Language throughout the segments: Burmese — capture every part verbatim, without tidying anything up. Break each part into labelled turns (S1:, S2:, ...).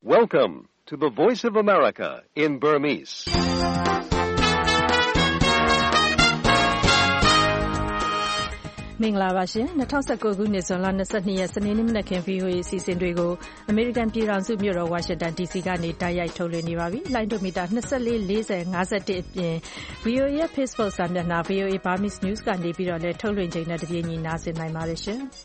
S1: Welcome to the Voice of America in Burmese.
S2: ။မင်္ဂလာပါရှင်။၂၀၁၉ခုနှစ်ဇွန်လ၂၂ရက်စနေနေ့မနက်ခင်း ဗွီအိုအေ အစီအစဉ်တွေကိုအမေရိကန်ပြည်ထောင်စုမြို့တော်ဝါရှင်တန် ဒီစီ ကနေတိုက်ရိုက်ထုတ်လွှင့်နေပါပြီ။လိုင်းဒိုမီတာ၂၄ ၄၀ ၅၁ အပြင် ဗွီအိုအေရဲ့ Facebook စာမျက်နှာ ဗွီအိုအေ Burmese News ကနေပြီးတော့လည်းထုတ်လွှင့်ချိန်နဲ့တပြေးညီနားဆင်နိုင်ပါတယ်ရှင်။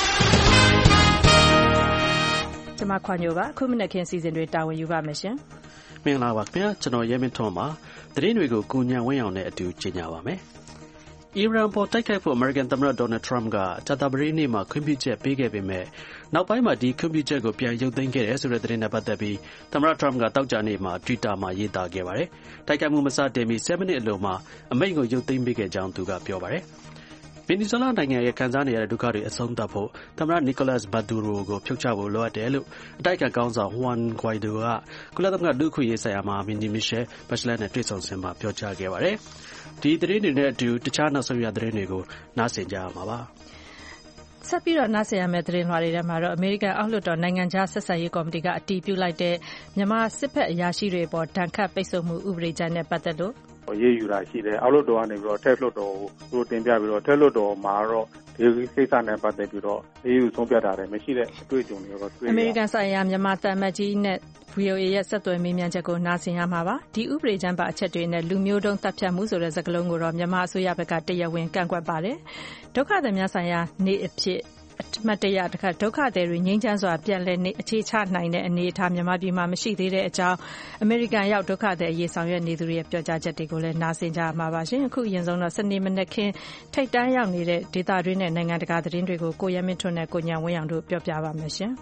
S2: ကျွန်မခွန်ညိုပါအခုမနက်ခင်းစီစဉ်တွေတာဝန်ယူပါမယ်ရှင်
S3: ။မင်္ဂလာပါခင်ဗျာကျွန်တော်ရဲမင်းထွန်းပါသတင်းတွေကိုကိုညံဝင်းအောင်နဲ့အတူကြီးညာပါမယ်။အီရန်ပေါ်တိုက်ခိုက်ဖို့အမေရိကန်သမ္မတဒေါ်နယ်ထရမ့်ကကြာသပတေးနေ့မှာခွင့်ပြုချက်ပေးခဲ့ပေမဲ့နောက်ပိုင်းမှာဒီခွင့်ပြုချက်ကိုပြန်ရုပ်သိမ်းခဲ့တယ်ဆိုတဲ့သတင်းနဲ့ပတ်သက်ပြီးသမ္မတထရမ့်ကတောက်ကြနေ့မှာ Twitter မှာရေးသားခဲ့ပါတယ်။တိုက်ခိုက်မှုမစတင်မီ7မိနစ်အလိုမှာအမိန့်ကိုရုပ်သိမ်းပေးခဲ့ကြောင်းသူကပြောပါတယ်။ဗင်နီဇွဲလားနိုင်ငံရဲ့ခံစားနေရတဲ့ဒုက္ခတွေအဆုံးသတ်ဖို့သမ္မတနီကိုလပ်စ်မာဒူရိုကိုဖြုတ်ချဖို့လိုအပ်တယ်လို့အတိုက်အခံခေါင်းဆောင်ဟွမ်ဂွိုင်ဒိုကကုလသမဂ္ဂလူ့အခွင့်အရေးဆိုင်ရာမဟာမင်းကြီးမီရှယ်ဘက်ချလက်နဲ့တွေ့ဆုံစဉ်မှာပြောကြားခဲ့ပါတယ်။ဒီသတင်းတွေနဲ့အတူတခြားနောက်ဆုံးရသတင်းတွေကိုနားဆင်ကြရမှာပါ
S2: ။ဆက်ပြီးတော့နားဆင်ရမယ့်သတင်းလွှာတွေထဲမှာတော့အမေရိကန်အောက်လွှတ်တော်နိုင်ငံခြားဆက်ဆံရေးကော်မတီကအတည်ပြုလိုက်တဲ့မြန်မာစစ်ဘက်အရာရှိတွေပေါ်ဒဏ်ခတ်ပိတ်ဆို့မှုဥပဒေကြမ်းနဲ့ပတ်သက်လို့
S4: ရေးယူတာရှိတယ်အောက်လွှတ်တော်ကနေပြီးတော့ထက်လွှတ်တော်ကိုသူတို့တင်ပြပြီးတော့ထက်လွှတ်တော်မှာတော့ဒီကိစ္စနဲ့ပတ်သက်ပြီးတော့ရေးယူဆုံးဖြတ်တာလည်းမရှိတဲ့အတွေ့အကြုံတွေတော့တွေ့ရတယ်
S2: အမေရိကန်ဆိုင်ရာမြန်မာသံအမတ်ကြီးနဲ့ ဗွီအိုအေ ရဲ့ဆက်သွယ်မေးမြန်းချက်ကိုနားဆင်ရမှာပါဒီဥပဒေကြမ်းပါအချက်တွေနဲ့လူမျိုးတုံးတပ်ဖြတ်မှုဆိုတဲ့စကားလုံးကိုတော့မြန်မာအစိုးရဘက်ကတရားဝင်ကန့်ကွက်ပါတယ်ဒုက္ခသည်များဆိုင်ရာနေ့အဖြစ်အမှတ်တရတခါဒုက္ခသည်တွေငြိမ်းချမ်းစွာပြန်လည်နေအခြေချနိုင်တဲ့အနေအထားမြန်မာပြည်မှာမရှိသေးတဲ့အကြောင်းအမေရိကန်ရောက်ဒုက္ခသည်အရေးဆောင်ရွက်နေသူတွေရဲ့ပြောကြားချက်တွေကိုလည်းနားဆင်ကြမှာပါရှင်အခုအရင်ဆုံးတော့စနေမနက်ခင်းထိတ်တန်းရောက်နေတဲ့ဒေသတွင်းနဲ့နိုင်ငံတကာသတင်းတွေကိုကိုရဲမင်းထွန်းနဲ့ကိုညံဝင်းအောင်တို့ပြောပြပါမယ်ရှင်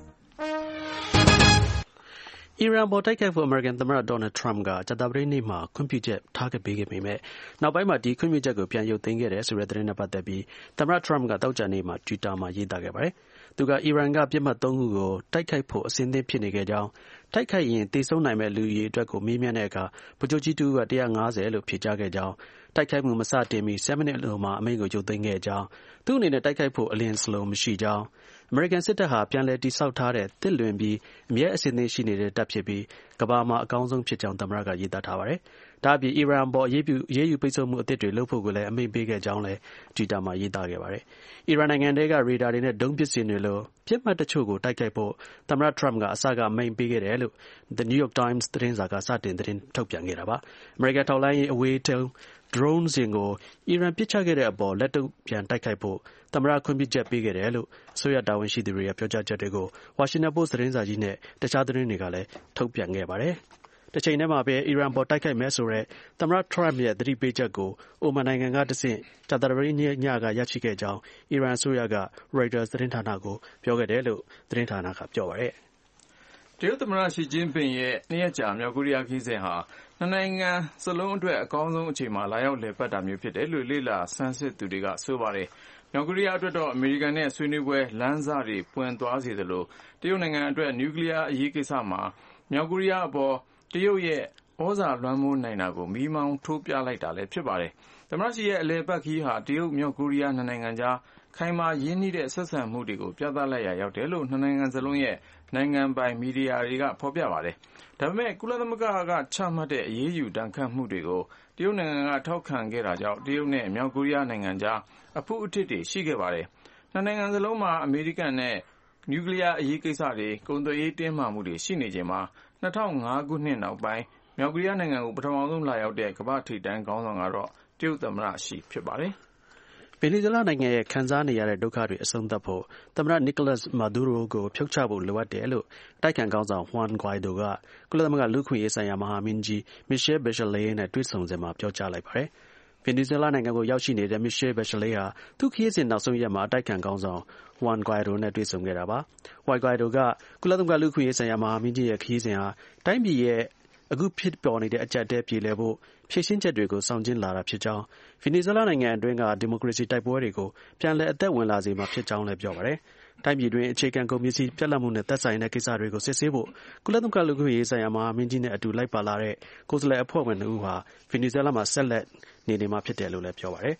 S3: အီရန်ပေါ်တိုက်ခိုက်ဖို့အမေရိကန်သမ္မတဒေါ်နယ်ထရမ့်ကကြာသပတေးနေ့မှာခွင့်ပြုချက်ထားခဲ့ပေးခဲ့ပေမဲ့နောက်ပိုင်းမှာဒီခွင့်ပြုချက်ကိုပြန်ရုပ်သိမ်းခဲ့တယ်ဆိုတဲ့သတင်းနဲ့ပတ်သက်ပြီးသမ္မတထရမ့်ကတောက်ကြနေ့မှာ Twitter မှာရေးသားခဲ့ပါတယ်။သူကအီရန်ကပြစ်မှတ်သုံးခုကိုတိုက်ခိုက်ဖို့အစဉ်သင့်ဖြစ်နေခဲ့ကြောင်းတိုက်ခိုက်ရင်သေဆုံးနိုင်မဲ့လူကြီးအတွက်ကိုမေးမြန်းတဲ့အခါဗိုလ်ချုပ်ကြီးတူကone fiftyလို့ဖြေကြားခဲ့ကြောင်းတိုက်ခိုက်မှုမစတင်မီ7မိနစ်အလိုမှာအမိန့်ကိုရုပ်သိမ်းခဲ့ကြောင်းသူ့အနေနဲ့တိုက်ခိုက်ဖို့အလျင်စလုံးမရှိကြောင်းအမေရိကန်စစ်တပ်ဟာပြန်လည်တည်ဆောက်ထားတဲ့တစ်လွင်ပြီးအမြဲအစဉ်သင့်ရှိနေတဲ့တပ်ဖြစ်ပြီးကမ္ဘာမှာအကောင်းဆုံးဖြစ်ကြောင်းသမ္မတကရေးသားထားပါတယ်။ဒါ့အပြင်အီရန်ပေါ်အရေးပြုအရေးယူပိတ်ဆို့မှုအသစ်တွေလုပ်ဖို့ကိုလည်းအမိန့်ပေးခဲ့ကြောင်းလည်း Twitter မှာရေးသားခဲ့ပါတယ်။အီရန်နိုင်ငံထဲကရေဒါတွေနဲ့ဒုံးပစ်စင်တွေလိုပြစ်မှတ်တချို့ကိုတိုက်ခိုက်ဖို့သမ္မတထရမ့်ကအစကအမိန့်ပေးခဲ့တယ်လို့ The New York Times သတင်းစာကစတင်သတင်းထုတ်ပြန်ခဲ့တာပါ။အမေရိကန်ထောက်လှမ်းရေးအဝေးထိန်းdrone စင်ကိုအီရန်ပစ်ချခဲ့တဲ့အပေါ်လက်တုံ့ပြန်တိုက်ခိုက်ဖို့သမ္မတခွင့်ပြုချက်ပေးခဲ့တယ်လို့အစိုးရတာဝန်ရှိသူတွေရဲ့ပြောကြားချက်တွေကို Washington Post သတင်းစာကြီးနဲ့တခြားသတင်းတွေကလည်းထုတ်ပြန်ခဲ့ပါတယ်။တစ်ချိန်တည်းမှာပဲအီရန်ပေါ်တိုက်ခိုက်မယ်ဆိုတဲ့သမ္မတထရမ့်ရဲ့သတိပေးချက်ကိုအိုမန်နိုင်ငံကတဆင့်ကြာသပတေးနေ့ညကရရှိခဲ့ကြောင်းအီရန်အစိုးရက Reuters သတင်းဌာနကိုပြောခဲ့တယ်လို့သတင်းဌာနကပြောပါတယ်
S5: ။တရုတ်သမ္မတရှီကျင်းပင်ရဲ့နှစ်ရက်ကြာမြောက်ကိုရီးယားခရီးစဉ်ဟာနှစ်နိုင်ငံစလုံးအတွက်အကောင်းဆုံးအချိန်မှာလာရောက်လည်ပတ်တာမျိုးဖြစ်တယ်လို့လေ့လာဆန်းစစ်သူတွေကဆိုပါတယ်။မြောက်ကိုရီးယားအတွက်တော့အမေရိကန်နဲ့ဆွေးနွေးပွဲလမ်းစတွေပွင့်သွားစေသလိုတရုတ်နိုင်ငံအတွက်နျူကလ িয়ার အရေးကိစ္စမှာမြောက်ကိုရီးယားအပေါ်တရုတ်ရဲ့ဩဇာလွှမ်းမိုးနိုင်တာကိုမီးမောင်းထိုးပြလိုက်တာလည်းဖြစ်ပါတယ်။သမ္မတရှီရဲ့အလည်ပတ်ခရီးဟာတရုတ်မြောက်ကိုရီးယားနှစ်နိုင်ငံကြားခိုင်မာရင်းနှီးတဲ့ဆက်ဆံမှုတွေကိုပြသလိုက်ရာရောက်တယ်လို့နှစ်နိုင်ငံစလုံးရဲ့နိုင်ငံပိုင်မီဒီယာတွေကဖော်ပြပါတယ်။ဒါပေမဲ့ကုလသမဂ္ဂကချမှတ်တဲ့အရေးယူဒဏ်ခတ်မှုတွေကိုတရုတ်နိုင်ငံကထောက်ခံခဲ့တာကြောင့်တရုတ်နဲ့မြောက်ကိုရီးယားနိုင်ငံကြားအဖုအထစ်တွေရှိခဲ့ပါတယ်။နှစ်နိုင်ငံစလုံးမှာအမေရိကန်နဲ့နျူကလ িয়ার အရေးကိစ္စတွေကုန်သွယ်ရေးတင်းမာမှုတွေရှိနေချိန်မှာ၂၀၀၅ခုနှစ်နောက်ပိုင်းမြောက်ကိုရီးယားနိုင်ငံကိုပထမဆုံးလာရောက်တဲ့ကမ္ဘာ့ထိပ်တန်းခေါင်းဆောင်ကတော့တရုတ်သမ္မတရှီဖြစ်ပါတယ်။
S3: ဗင်နီဇွဲလားနိုင်ငံရဲ့ခံစားနေရတဲ့ဒုက္ခတွေအဆုံးသတ်ဖို့သမ္မတနီကိုလပ်စ်မာဒူရိုကိုဖြုတ်ချဖို့လိုအပ်တယ်လို့အတိုက်အခံခေါင်းဆောင်ဟွမ်ဂွိုင်ဒိုကကုလသမဂ္ဂလူ့အခွင့်အရေးဆိုင်ရာမဟာမင်းကြီးမီရှယ်ဘက်ချလက်နဲ့တွေ့ဆုံစဉ်မှာပြောကြားလိုက်ပါတယ်။ဗင်နီဇွဲလားနိုင်ငံကိုရောက်ရှိနေတဲ့မီရှယ်ဘက်ချလက်ဟာသူ့ခရီးစဉ်နောက်ဆုံးရက်မှာအတိုက်အခံခေါင်းဆောင်ဟွမ်ဂွိုင်ဒိုနဲ့တွေ့ဆုံခဲ့တာပါ။ဟွမ်ဂွိုင်ဒိုကကုလသမဂ္ဂလူ့အခွင့်အရေးဆိုင်ရာမဟာမင်းကြီးရဲ့ခရီးစဉ်ဟာတိုင်းပြည်ရဲ့အခုဖြစ်ပေါ်နေတဲ့အကျပ်အတည်းပြေလည်ဖို့ဖြည့်ရှင်းချက်တွေကိုဆောင်ကျဉ်လာတာဖြစ်ကြောင်းဗင်နီဇွဲလားနိုင်ငံအတွင်းကဒီမိုကရေစီတိုက်ပွဲတွေကိုပြန်လည်အသက်ဝင်လာစေမှာဖြစ်ကြောင်းလည်းပြောပါတယ်။တိုင်းပြည်တွင်းအခြေခံကုန်ပစ္စည်းပြတ်လတ်မှုနဲ့သက်ဆိုင်တဲ့ကိစ္စတွေကိုစစ်ဆေးဖို့ကုလသမဂ္ဂလူ့အခွင့်အရေးဆိုင်ရာမဟာမင်းကြီးနဲ့အတူလိုက်ပါလာတဲ့ကိုယ်စားလှယ်အဖွဲ့ဝင်နှစ်ဦးဟာဗင်နီဇွဲလားမှာဆက်လက်နေနေမှာဖြစ်တယ်လို့လည်းပြောပါတယ်။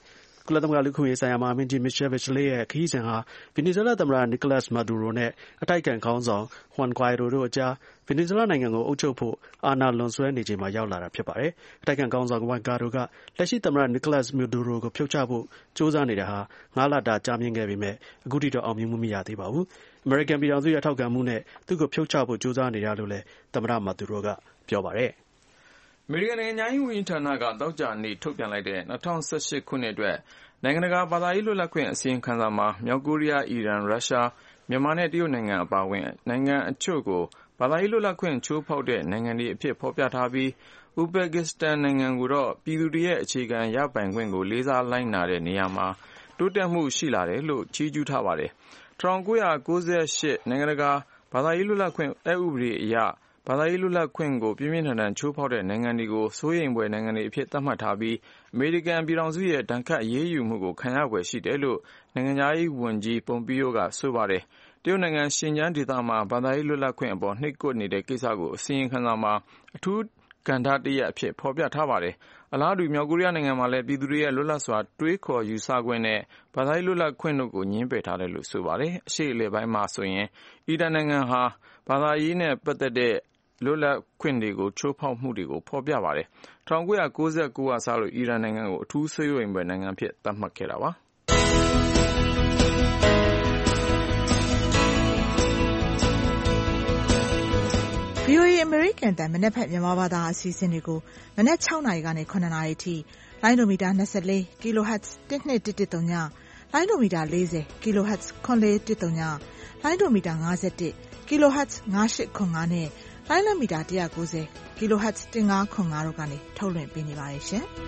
S3: ကုလသမဂ္ဂလူ့အခွင့်အရေးဆိုင်ရာမဟာမင်းကြီး Michelle Bachelet ရဲ့ခရီးစဉ်ဟာဗင်နီဇွဲလားသမ္မတ Nicolas Maduro နဲ့အတိုက်အခံခေါင်းဆောင် Juan Guaido တို့အကြားဗင်နီဇွဲလားနိုင်ငံကိုအုပ်ချုပ်ဖို့အာဏာလွန်ဆွဲနေချိန်မှာရောက်လာတာဖြစ်ပါတယ်။အတိုက်အခံခေါင်းဆောင် Juan Guaido ကလက်ရှိသမ္မတ Nicolas Maduro ကိုဖြုတ်ချဖို့ကြိုးစားနေတာဟာငါးလတာကြာမြင့်ခဲ့ပေမဲ့အခုထိတော့အောင်မြင်မှုမရသေးပါဘူး။အမေရိကန်ပြည်ထောင်စုရဲ့ထောက်ခံမှုနဲ့သူ့ကိုဖြုတ်ချဖို့ကြိုးစားနေတာလို့လည်းသမ္မတ Maduro ကပြောပါတယ်။
S5: အမေရိကန်နိုင်ငံခြားရေးဝန်ကြီးဌာနကသောကြာနေ့ထုတ်ပြန်လိုက်တဲ့၂၀၁၈ခုနှစ်အတွက်နိုင်ငံတကာဘာသာရေးလွတ်လပ်ခွင့်အစီရင်ခံစာမှာမြောက်ကိုရီးယား၊အီရန်၊ရုရှား၊မြန်မာနဲ့တရုတ်နိုင်ငံအပါအဝင်နိုင်ငံအချို့ကိုဘာသာရေးလွတ်လပ်ခွင့်ချိုးဖောက်တဲ့နိုင်ငံတွေအဖြစ်ဖော်ပြထားပြီးဥဇဘက်ကစ္စတန်နိုင်ငံကိုတော့ပြည်သူတွေရဲ့အခြေခံရပိုင်ခွင့်ကိုလေးစားလိုက်နာတဲ့နေရာမှာတိုးတက်မှုရှိလာတယ်လို့ချီးကျူးထားပါတယ်။၁၉၉၈နိုင်ငံတကာဘာသာရေးလွတ်လပ်ခွင့်အက်ဥပဒေအရဘာသာရေးလွတ်လပ်ခွင့်ကိုပြင်းပြင်းထန်ထန်ချိုးဖောက်တဲ့နိုင်ငံတွေကိုစိုးရိမ်ဖွယ်နိုင်ငံတွေအဖြစ်သတ်မှတ်ထားပြီးအမေရိကန်ပြည်ထောင်စုရဲ့ဒဏ်ခတ်အရေးယူမှုကိုခံရဖွယ်ရှိတယ်လို့နိုင်ငံခြားရေးဝန်ကြီး Pompeo ကဆိုပါတယ်။တရုတ်နိုင်ငံရှင်ကျန်းဒေသမှာဘာသာရေးလွတ်လပ်ခွင့်အပေါ်နှိပ်ကွပ်နေတဲ့ကိစ္စကိုအစီရင်ခံစာမှာအထူးကဏ္ဍတစ်ရပ်အဖြစ်ဖော်ပြထားပါတယ်။အလားတူမြောက်ကိုရီးယားနိုင်ငံမှာလည်းပြည်သူတွေရဲ့လွတ်လပ်စွာတွေးခေါ်ယူဆခွင့်နဲ့ဘာသာရေးလွတ်လပ်ခွင့်တို့ကိုငြင်းပယ်ထားတယ်လို့ဆိုပါတယ်။အရှေ့အလယ်ပိုင်းမှာဆိုရင်အီရန်နိုင်ငံဟာဘာသာရေးနဲ့ပတ်သက်တဲ့လွတ်လပ်ခွင့်တွေကိုချိုးဖောက်မှုတွေကိုဖော်ပြပါတယ်။၁၉၉၉ကစလို့အီရန်နိုင်ငံကိုအထူးစိုးရိမ်ဖွယ်နိုင်ငံဖြစ်သတ်မှတ်ခဲ့တာပါ။
S6: ဗွီအိုအေ American တန်မနက်ဖက်မြန်မာဘာသာအစီအစဉ်တွေကိုမနက်၆နာရီကနေ၇နာရီအထိလိုင်းဒိုမီတာ၂၄ kHz ၁၂၁၁၃ညလိုင်းဒိုမီတာ၄၀ kHz ၇၄၁၃ညလိုင်းဒိုမီတာ၅၁ kHz ၅၈၇၅နဲ့လိုင်းလမီတာ၁၉၀ kHz ၁၅၇၅တို့ကနေထုတ်လွှင့်ပေးနေပါတယ်ရှင်။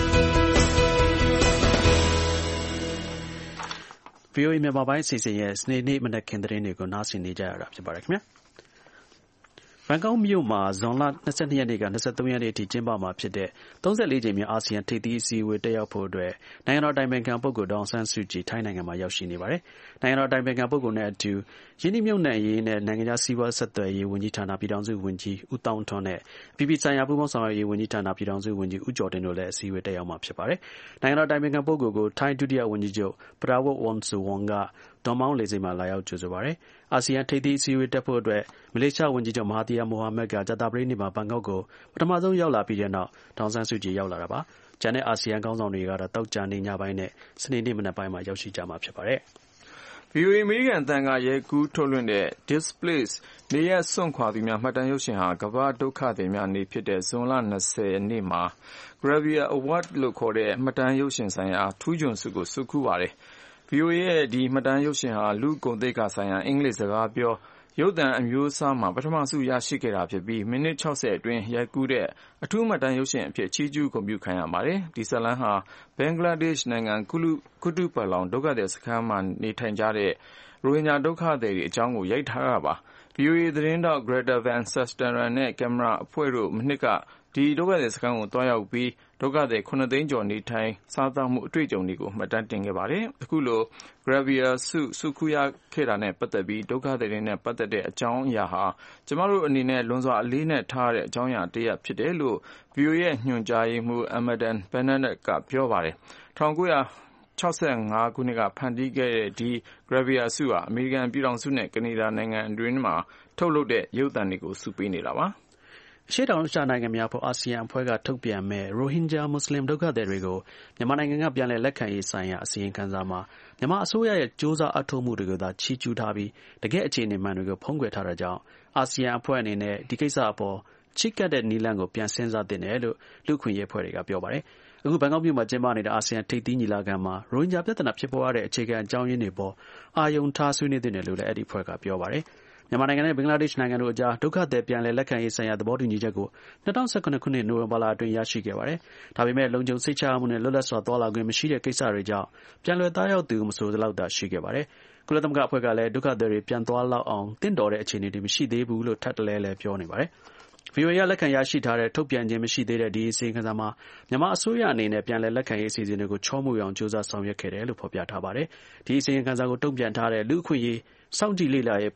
S3: ဗွီအိုအေမြန်မာပိုင်းအစီအစဉ်ရဲ့စနေနေ့မနက်ခင်းသတင်းတွေကိုနားဆင်နေကြရတာဖြစ်ပါတယ်ခင်ဗျာ။ဘန်ကောက်မြို့မှာဇွန်လ၂၂ရက်နေ့က၂၃ရက်နေ့အထိကျင်းပမှာဖြစ်တဲ့၃၄ကြိမ်မြောက်အာဆီယံထိပ်သီးအစည်းအဝေးတက်ရောက်ဖို့အတွက်နိုင်ငံတော်အတိုင်ပင်ခံပုဂ္ဂိုလ်ဒေါ်အောင်ဆန်းစုကြည်ထိုင်းနိုင်ငံမှာရောက်ရှိနေပါတယ်။နိုင်ငံတော်အတိုင်ပင်ခံပုဂ္ဂိုလ်နဲ့အတူရင်းနှီးမြှုပ်နှံရေးနဲ့နိုင်ငံခြားစီးပွားဆက်သွယ်ရေးဝန်ကြီးဌာနပြည်ထောင်စုဝန်ကြီးဦးသောင်းထွန်းနဲ့အပြည်ပြည်ဆိုင်ရာပူးပေါင်းဆောင်ရွက်ရေးဝန်ကြီးဌာနပြည်ထောင်စုဝန်ကြီးဦးကျော်တင်တို့လည်းအစည်းအဝေးတက်ရောက်မှာဖြစ်ပါတယ်။နိုင်ငံတော်အတိုင်ပင်ခံပုဂ္ဂိုလ်ကိုထိုင်းဒုတိယဝန်ကြီးချုပ်ပရာဝတ်ဝွန်ဆူဝွန်ကဒေါ်မောင်းလေဆိပ်မှာလာရောက်ကြိုဆိုပါတယ်။အာဆီယံထိပ်သီးအစည်းအဝေးတက်ဖို့အတွက်မလေးရှားဝန်ကြီးချုပ်မဟာသီယာမိုဟာမက်ကကြာသပတေးနေ့မှာဘန်ကောက်ကိုပထမဆုံးရောက်လာပြီးတဲ့နောက်ဒေါ်အောင်ဆန်းစုကြည်ရောက်လာတာပါ။ကျန်တဲ့အာဆီယံခေါင်းဆောင်တွေကတော့သောကြာနေ့ညပိုင်းနဲ့စနေနေ့မနက်ပိုင်းမှာရောက်ရှိကြမှာဖြစ်ပါတယ်။
S5: ဗွီအိုအေအမေရိကန်အသံကရိုက်ကူးထုတ်လွှင့်တဲ့ Displaced နေရပ်စွန့်ခွာသူများမှတ်တမ်းရုပ်ရှင်ဟာကမ္ဘာ့ဒုက္ခသည်များနေ့ဖြစ်တဲ့ဇွန်လ၂၀ရက်နေ့မှာ Gravia Award လို့ခေါ်တဲ့မှတ်တမ်းရုပ်ရှင်ဆိုင်ရာထူးချွန်ဆုကိုဆွတ်ခူးပါတယ်။ ဗွီအိုအေရဲ့ဒီမှတ်တမ်းရုပ်ရှင်ဟာလူ့ဂုဏ်သိက္ခာဆိုင်ရာအင်္ဂလိပ်စကားပြောရုပ်သံအမျိုးအစားမှာပထမဆုရရှိခဲ့တာဖြစ်ပြီးမိနစ်၆၀အတွင်းရိုက်ကူးတဲ့အထူးမှတ်တမ်းရုပ်ရှင်အဖြစ်ချီးကျူးဂုဏ်ပြုခံရပါတယ်။ဒီဇာတ်လမ်းဟာဘင်္ဂလားဒေ့ရှ်နိုင်ငံကုတုပလောင်ဒုက္ခသည်စခန်းမှာနေထိုင်ကြတဲ့ရိုဟင်ဂျာဒုက္ခသည်တွေအကြောင်းကိုရိုက်ထားတာပါ။ ဗွီအိုအေသတင်းထောက် Greta Van Susteren နဲ့ကင်မရာအဖွဲ့တို့မနှစ်ကဒီဒုက္ခသည်စခန်းကိုသွားရောက်ပြီးဒုက္ခသည်ခုနှစ်သိန်းကျော်နေထိုင်စားသောက်မှုအတွေ့အကြုံတွေကိုမှတ်တမ်းတင်ခဲ့ပါတယ်။အခုလို Gravia ဆုဆွတ်ခူးရခဲ့တာနဲ့ပတ်သက်ပြီးဒုက္ခသည်တွေနဲ့ပတ်သက်တဲ့အကြောင်းအရာဟာကျမတို့အနေနဲ့လွန်စွာအလေးနက်ထားတဲ့အကြောင်းအရာတစ်ရပ်ဖြစ်တယ်လို့ ဗွီအိုအေရဲ့ညွှန်ကြားရေးမှူး Amadou Bennett ကပြောပါတယ်။၁၉၆၅ခုနှစ်ကဖန်တီးခဲ့တဲ့ဒီ Gravia ဆုဟာအမေရိကန်ပြည်ထောင်စုနဲ့ကနေဒါနိုင်ငံအတွင်းမှာထုတ်လုပ်တဲ့ရုပ်သံတွေကိုဆုပေးနေတာပါ။
S3: အရှေ့တောင်အာရှနိုင်ငံများဖို့အာဆီယံအဖွဲ့ကထုတ်ပြန်မဲ့ရိုဟင်ဂျာမွတ်စလင်ဒုက္ခသည်တွေကိုမြန်မာနိုင်ငံကပြန်လည်လက်ခံရေးဆိုင်ရာအစီရင်ခံစာမှာမြန်မာအစိုးရရဲ့ကြိုးစားအထောက်အမှုတွေကိုသာချီးကျူးထားပြီးတကယ့်အခြေအနေမှန်တွေကိုဖုံးကွယ်ထားတာကြောင့်အာဆီယံအဖွဲ့အနေနဲ့ဒီကိစ္စအပေါ်ချဉ်းကပ်တဲ့နည်းလမ်းကိုပြန်စဉ်းစားသင့်တယ်လို့လူ့အခွင့်အရေးအဖွဲ့တွေကပြောပါတယ်။အခုဘန်ကောက်မြို့မှာကျင်းပနေတဲ့အာဆီယံထိပ်သီးညီလာခံမှာရိုဟင်ဂျာပြဿနာဖြစ်ပေါ်ရတဲ့အခြေခံအကြောင်းရင်းတွေပေါ်အာရုံထားဆွေးနွေးသင့်တယ်လို့လည်းအဲ့ဒီအဖွဲ့ကပြောပါတယ်။မြန်မာနိုင်ငံနဲ့ဘင်္ဂလားဒေ့ရှ်နိုင်ငံတို့အကြားဒုက္ခသည်ပြန်လည်လက်ခံရေးဆိုင်ရာသဘောတူညီချက်ကို၂၀၁၇ခုနှစ်နိုဝင်ဘာလအတွင်းရရှိခဲ့ပါတယ်။ဒါပေမဲ့လုံခြုံစိတ်ချရမှုနဲ့လွတ်လပ်စွာသွားလာခွင့်မရှိတဲ့ကိစ္စတွေကြောင့်ပြန်လည်သားရောက်သူမဆိုသလောက်သာရှိခဲ့ပါတယ်။ကုလသမဂ္ဂအဖွဲ့ကလည်းဒုက္ခသည်တွေပြန်သွားလောက်အောင်တင့်တော်တဲ့အခြေအနေတွေမရှိသေးဘူးလို့ထပ်တလဲလဲပြောနေပါတယ်။ ဗွီအိုအေကလက်ခံရရှိထားတဲ့ထုတ်ပြန်ခြင်းမရှိသေးတဲ့ဒီအစီအရင်ခံစာမှာမြန်မာအစိုးရအနေနဲ့ပြန်လည်လက်ခံရေးအစီအစဉ်တွေကိုချောမွေ့အောင်ကြိုးစားဆောင်ရွက်ခဲ့တယ်လို့ဖော်ပြထားပါတယ်။ဒီအစီအရင်ခံစာကိုတုံ့ပြန်ထားတဲ့လူ့အခွင့်အရေးစောင့်ကြည့်လေ့လာရေးအဖွဲ့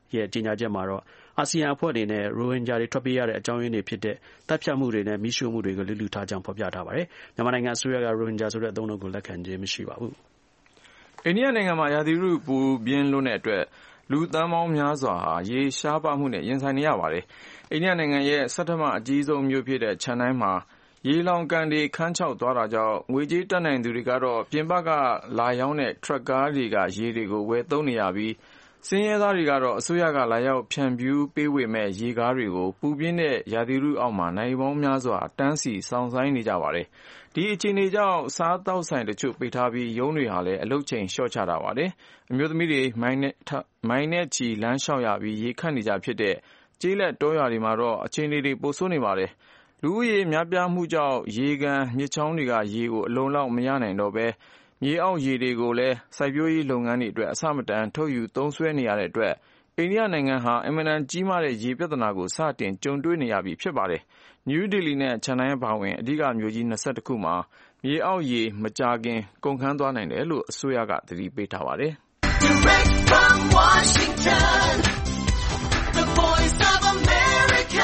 S3: ရဲ့ကြေညာချက်မှာတော့အာဆီယံအဖွဲ့အနေနဲ့ရိုဟင်ဂျာတွေထွက်ပြေးရတဲ့အကြောင်းရင်းတွေဖြစ်တဲ့တပ်ဖြတ်မှုတွေနဲ့မိရှုမှုတွေကိုလစ်လျူထားကြောင်းဖော်ပြထားပါတယ်။မြန်မာနိုင်ငံအစိုးရကရိုဟင်ဂျာဆိုတဲ့အသုံးအနှုန်းကိုလက်ခံခြင်းမရှိပါဘူး
S5: ။အိန္ဒိယနိုင်ငံမှာရာသီဥတုပူပြင်းလွန်းတဲ့အတွက်လူသန်းပေါင်းများစွာဟာရေရှားပါမှုနဲ့ရင်ဆိုင်နေရပါတယ်။အိန္ဒိယနိုင်ငံရဲ့ဆဌမအကြီးဆုံးမြို့ဖြစ်တဲ့ချန်နိုင်းမှာရေလောင်ကန်တွေခန်းခြောက်သွားတာကြောင့်ငွေကြေးတတ်နိုင်သူတွေကတော့ပြင်ပကလာရောက်တဲ့ထရပ်ကားတွေကရေတွေကိုဝယ်သုံးနေရပြီးဆင်းရဲသားတွေကတော့အစိုးရကလာရောက်ဖြန့်ဖြူးပေးဝေမဲ့ရေကားတွေကိုပူပြင်းတဲ့ရာသီဥတုအောက်မှာနိုင်ပေါင်းများစွာတန်းစီဆောင်ဆိုင်နေကြပါတယ်။ဒီအခြေအနေကြောင့်စားတောက်ဆိုင်တချို့ပိတ်ထားပြီးရုံးတွေဟာလည်းအလုပ်ချိန်လျှော့ချတာပါတယ်။အမျိုးသမီးတွေမိုင်းနဲ့မိုင်းနဲ့ချီလမ်းလျှောက်ရပြီးရေခတ်နေကြဖြစ်တဲ့ကျေးလက်တောရွာတွေမှာတော့အခြေအနေတွေပိုဆိုးနေပါတယ်။လူဦးရေများပြားမှုကြောင့်ရေကန်မြစ်ချောင်းတွေကရေကိုအလုံလောက်မရနိုင်တော့ဘဲမြေအောက်ရေတွေကိုလည်းစိုက်ပျိုးရေးလုပ်ငန်းတွေအတွက်အဆမတန်ထုတ်ယူသုံးစွဲနေရတဲ့အတွက်အိန္ဒိယနိုင်ငံဟာအင်မတန်ကြီးမားတဲ့ရေပြဿနာကိုစတင်ကြုံတွေ့နေရပြီဖြစ်ပါတယ်။နယူးဒေလီနဲ့ချန်နိုင်းအပါအဝင်အဓိကမြို့ကြီး၂၁ခုမှာမြေအောက်ရေမကြာခင်ကုန်ခမ်းသွားနိုင်တယ်လို့အစိုးရကသတိပေးထားပါတယ်။ Direct from Washington, the voice of America,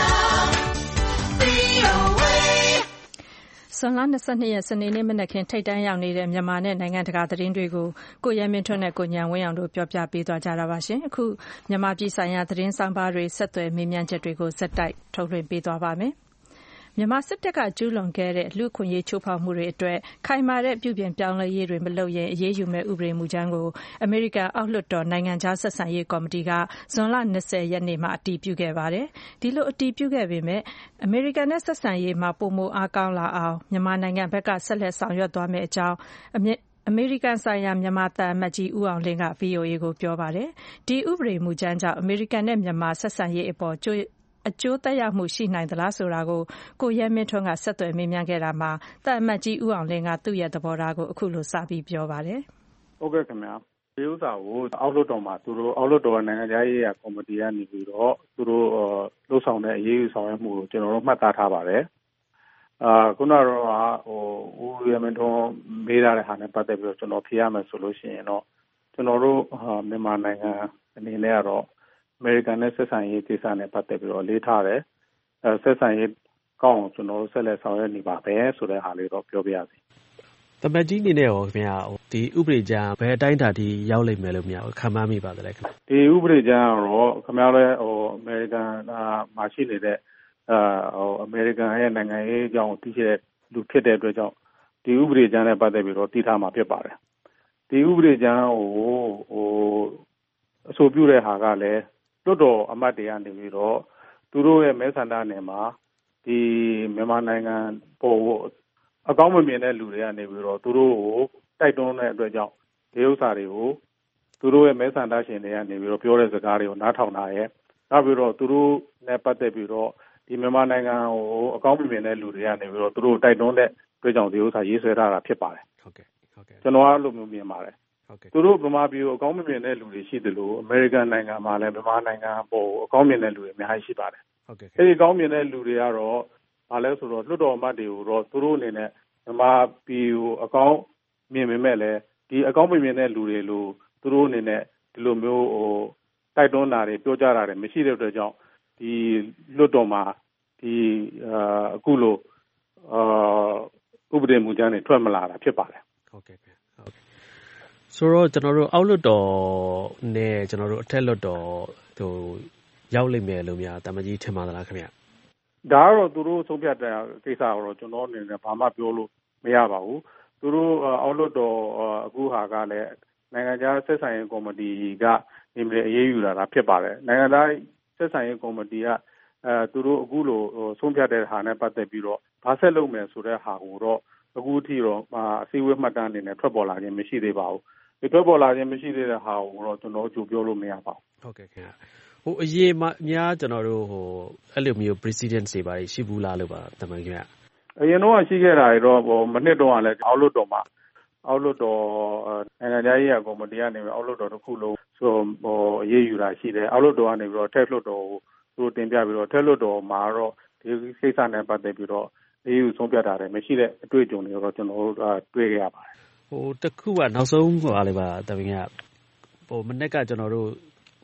S2: ဇွန်လ၂၂ရက်စနေနေ့မနက်ခင်းထိပ်တန်းရောက်နေတဲ့မြန်မာနဲ့နိုင်ငံတကာသတင်းတွေကိုကိုရဲမင်းထွန်းနဲ့ကိုဉာဏ်ဝင်းအောင်တို့ပြောပြပေးသွားကြတာပါရှင်။အခုမြန်မာပြည်ဆိုင်ရာသတင်းဆောင်ပါတွေဆက်သွယ်မေးမြန်းချက်တွေကိုဆက်တိုက်ထုတ်လွှင့်ပေးသွားပါမယ်။မြန်မာစစ်တပ်ကကျူးလွန်ခဲ့တဲ့လူ့အခွင့်အရေးချိုးဖောက်မှုတွေအတွက်ခိုင်မာတဲ့ပြုပြင်ပြောင်းလဲရေးတွေမလုပ်ရင်အရေးယူမဲ့ဥပဒေမူကြမ်းကိုအမေရိကန်အောက်လွှတ်တော်နိုင်ငံခြားဆက်ဆံရေးကော်မတီကဇွန်လ၂၀ရက်နေ့မှာအတည်ပြုခဲ့ပါတယ်။ဒီလိုအတည်ပြုခဲ့ပေမဲ့အမေရိကန်နဲ့ဆက်ဆံရေးမှာပိုမိုအားကောင်းလာအောင်မြန်မာနိုင်ငံဘက်ကဆက်လက်ဆောင်ရွက်သွားမယ့်အကြောင်းအမေရိကန်ဆိုင်ရာမြန်မာသံအမတ်ကြီးဦးအောင်လင်းက ဗွီအိုအေကိုပြောပါတယ်။ဒီဥပဒေမူကြမ်းကြောင့်အမေရိကန်နဲ့မြန်မာဆက်ဆံရေးအပေါ်အကျိုးသက်ရောက်မှုရှိနိုင်သလားဆိုတာကိုကိုရဲမင်းထွန်းကဆက်သွယ်မေးမြန်းခဲ့တာမှာသံအမတ်ကြီးဦးအောင်လင်းကသူ့ရဲ့သဘောထားကိုအခုလိုစပြီးပြောပါတယ်
S4: ။ဟုတ်ကဲ့ခင်ဗျာ။ဒီဥစ္စာကိုအောက်လွှတ်တော်မှာသူတို့အောက်လွှတ်တော်နိုင်ငံခြားရေးရာကော်မတီကနေပြီးတော့သူတို့လှုပ်ဆောင်တဲ့အရေးယူဆောင်ရွက်မှုကိုကျွန်တော်တို့မှတ်သားထားပါတယ်။အာခုနကတော့ဟိုဦးရဲမင်းထွန်းမေးထားတဲ့ဟာနဲ့ပတ်သက်ပြီးတော့ကျွန်တော်ဖြေရမယ်ဆိုလို့ရှိရင်တော့ကျွန်တော်တို့မြန်မာနိုင်ငံအနေနဲ့ကတော့အမေရိကန်နဲ့ဆက်ဆံရေးကိစ္စနဲ့ပတ်သက်ပြီးတော့လေးထားတယ်။အဲဆက်ဆံရေးကောင်းအောင်ကျွန်တော်တို့ဆက်လက်ဆောင်ရွက်နေပါပဲဆိုတဲ့ဟာလေးတော့ပြောပြရစီ
S3: ။တမတ်ကြီးအနေနဲ့ရောခင်ဗျာဒီဥပဒေကြမ်းဘယ်အတိုင်းအတာထိရောက်လိမ့်မယ်လို့များခံမှန်းမိပါသလဲခင်ဗျ
S4: ။ဒီဥပဒေကြမ်းကတော့ခင်ဗျားလည်းဟိုအမေရိကန်မှာရှိနေတဲ့အာဟိုအမေရိကန်ရဲ့နိုင်ငံရေးအကြောင်းသိတဲ့လူဖြစ်တဲ့အတွက်ကြောင့်ဒီဥပဒေကြမ်းနဲ့ပတ်သက်ပြီးတော့တည်ထားမှာဖြစ်ပါတယ်။ဒီဥပဒေကြမ်းကိုဟိုအဆိုပြုတဲ့ဟာကလည်းလွှတ်တော်အမတ်တွေကနေပြီးတော့သူတို့ရဲ့မဲဆန္ဒနယ်မှာဒီမြန်မာနိုင်ငံပေါ်အကောင်းမမြင်တဲ့လူတွေကနေပြီးတော့သူတို့ကိုတိုက်တွန်းတဲ့အတွက်ကြောင့်ဒီဥစ္စာတွေကိုသူတို့ရဲ့မဲဆန္ဒရှင်တွေကနေပြီးတော့ပြောတဲ့စကားတွေကိုနားထောင်တာရဲ့နောက်ပြီးတော့သူတို့နဲ့ပတ်သက်ပြီးတော့ဒီမြန်မာနိုင်ငံကိုအကောင်းမမြင်တဲ့လူတွေကနေပြီးတော့သူတို့တိုက်တွန်းတဲ့အတွက်ကြောင့်ဒီဥစ္စာရေးဆွဲထားတာဖြစ်ပါတယ်
S3: ဟုတ်ကဲ့ဟုတ်ကဲ့
S4: ကျွန်တော်အဲ့လိုမျိုးမြင်ပါတယ်သူတို့ဗမာပြည်ကိုအကောင်းမမြင်တဲ့လူတွေရှိတယ်လို့အမေရိကန်နိုင်ငံမှာလည်းဗမာနိုင်ငံပေါ်အကောင်းမြင်တဲ့လူတွေအများကြီးရှိပါတယ်
S3: ဟုတ်ကဲ့
S4: အဲဒီအကောင်းမြင်တဲ့လူတွေကတော့ဘာလဲဆိုတော့လွှတ်တော်အမတ်တွေကိုတော့သူတို့အနေနဲ့ဗမာပြည်ကိုအကောင်းမြင်ပေမဲ့လည်းဒီအကောင်းမမြင်တဲ့လူတွေလို့သူတို့အနေနဲ့ဒီလိုမျိုးဟိုတိုက်တွန်းတာတွေပြောကြတာတွေမရှိတဲ့အတွက်ကြောင့်ဒီလွှတ်တော်မှာဒီအခုလိုဥပဒေမူကြမ်းတွေထွက်မလာတာဖြစ်ပါတယ်
S3: ဟုတ်ကဲ့ဟုတ်ကဲ့ဆိုတော့ကျွန်တော်တို့အောက်လွှတ်တော်နဲ့ကျွန်တော်တို့အထက်လွှတ်တော်ဟိုရောက်လိမ့်မယ်လို့များတမကြီးထင်ပါသလားခင်ဗျ
S4: ဒါကတော့သူတို့ဆုံးဖြတ်တဲ့ကိစ္စတော့ကျွန်တော်အနေနဲ့ဘာမှပြောလို့မရပါဘူးသူတို့အောက်လွှတ်တော်အခုဟာကလည်းနိုင်ငံခြားဆက်ဆံရေးကော်မတီကနေပြီးအရေးယူလာတာဖြစ်ပါတယ်နိုင်ငံသားဆက်ဆံရေးကော်မတီကအဲသူတို့အခုလိုဆုံးဖြတ်တဲ့ဟာနဲ့ပတ်သက်ပြီးတော့ဘာဆက်လုပ်မယ်ဆိုတဲ့ဟာကိုတော့အခုထိတော့အစည်းအဝေးမှတ်တမ်းအနေနဲ့ထွက်ပေါ်လာခြင်းမရှိသေးပါဘူးဒီထွက်ပေါ်လာခြင်းမရှိသေးတဲ့ဟာကိုတော့ကျွန်တော်ကြိုပြောလို့မရပါဘူး
S3: ဟုတ်ကဲ့ခင်ဗျဟိုအရင်မှများကျွန်တော်တို့ဟိုအဲ့လိုမျိုး president တွေပါရှိဘူးလားလို့ပါတမန်ခင်ဗျ
S4: အရင်တော့ရှိခဲ့တာတော့ဟိုမနှစ်တော့ကလည်းအောက်လွှတ်တော်မှာအောက်လွှတ်တော်နိုင်ငံခြားရေးရာကော်မတီကနေအောက်လွှတ်တော်တစ်ခုလုံးဆိုဟိုအရေးယူတာရှိတယ်အောက်လွှတ်တော်ကနေပြီးတော့ထက်လွှတ်တော်ကိုသူတို့တင်ပြပြီးတော့ထက်လွှတ်တော်မှာတော့ဒီကိစ္စနဲ့ပတ်သက်ပြီးတော့အရေးယူဆုံးဖြတ်တာတွေမရှိတဲ့အတွေ့အကြုံတွေတော့ကျွန်တော်တို့တွေ့ခဲ့ရပါတယ်
S3: ဟိုတစ်ခုကနောက်ဆုံးဟိုအားလေးပါတမန်ကဟိုမနေ့ကကျွန်တော်တို့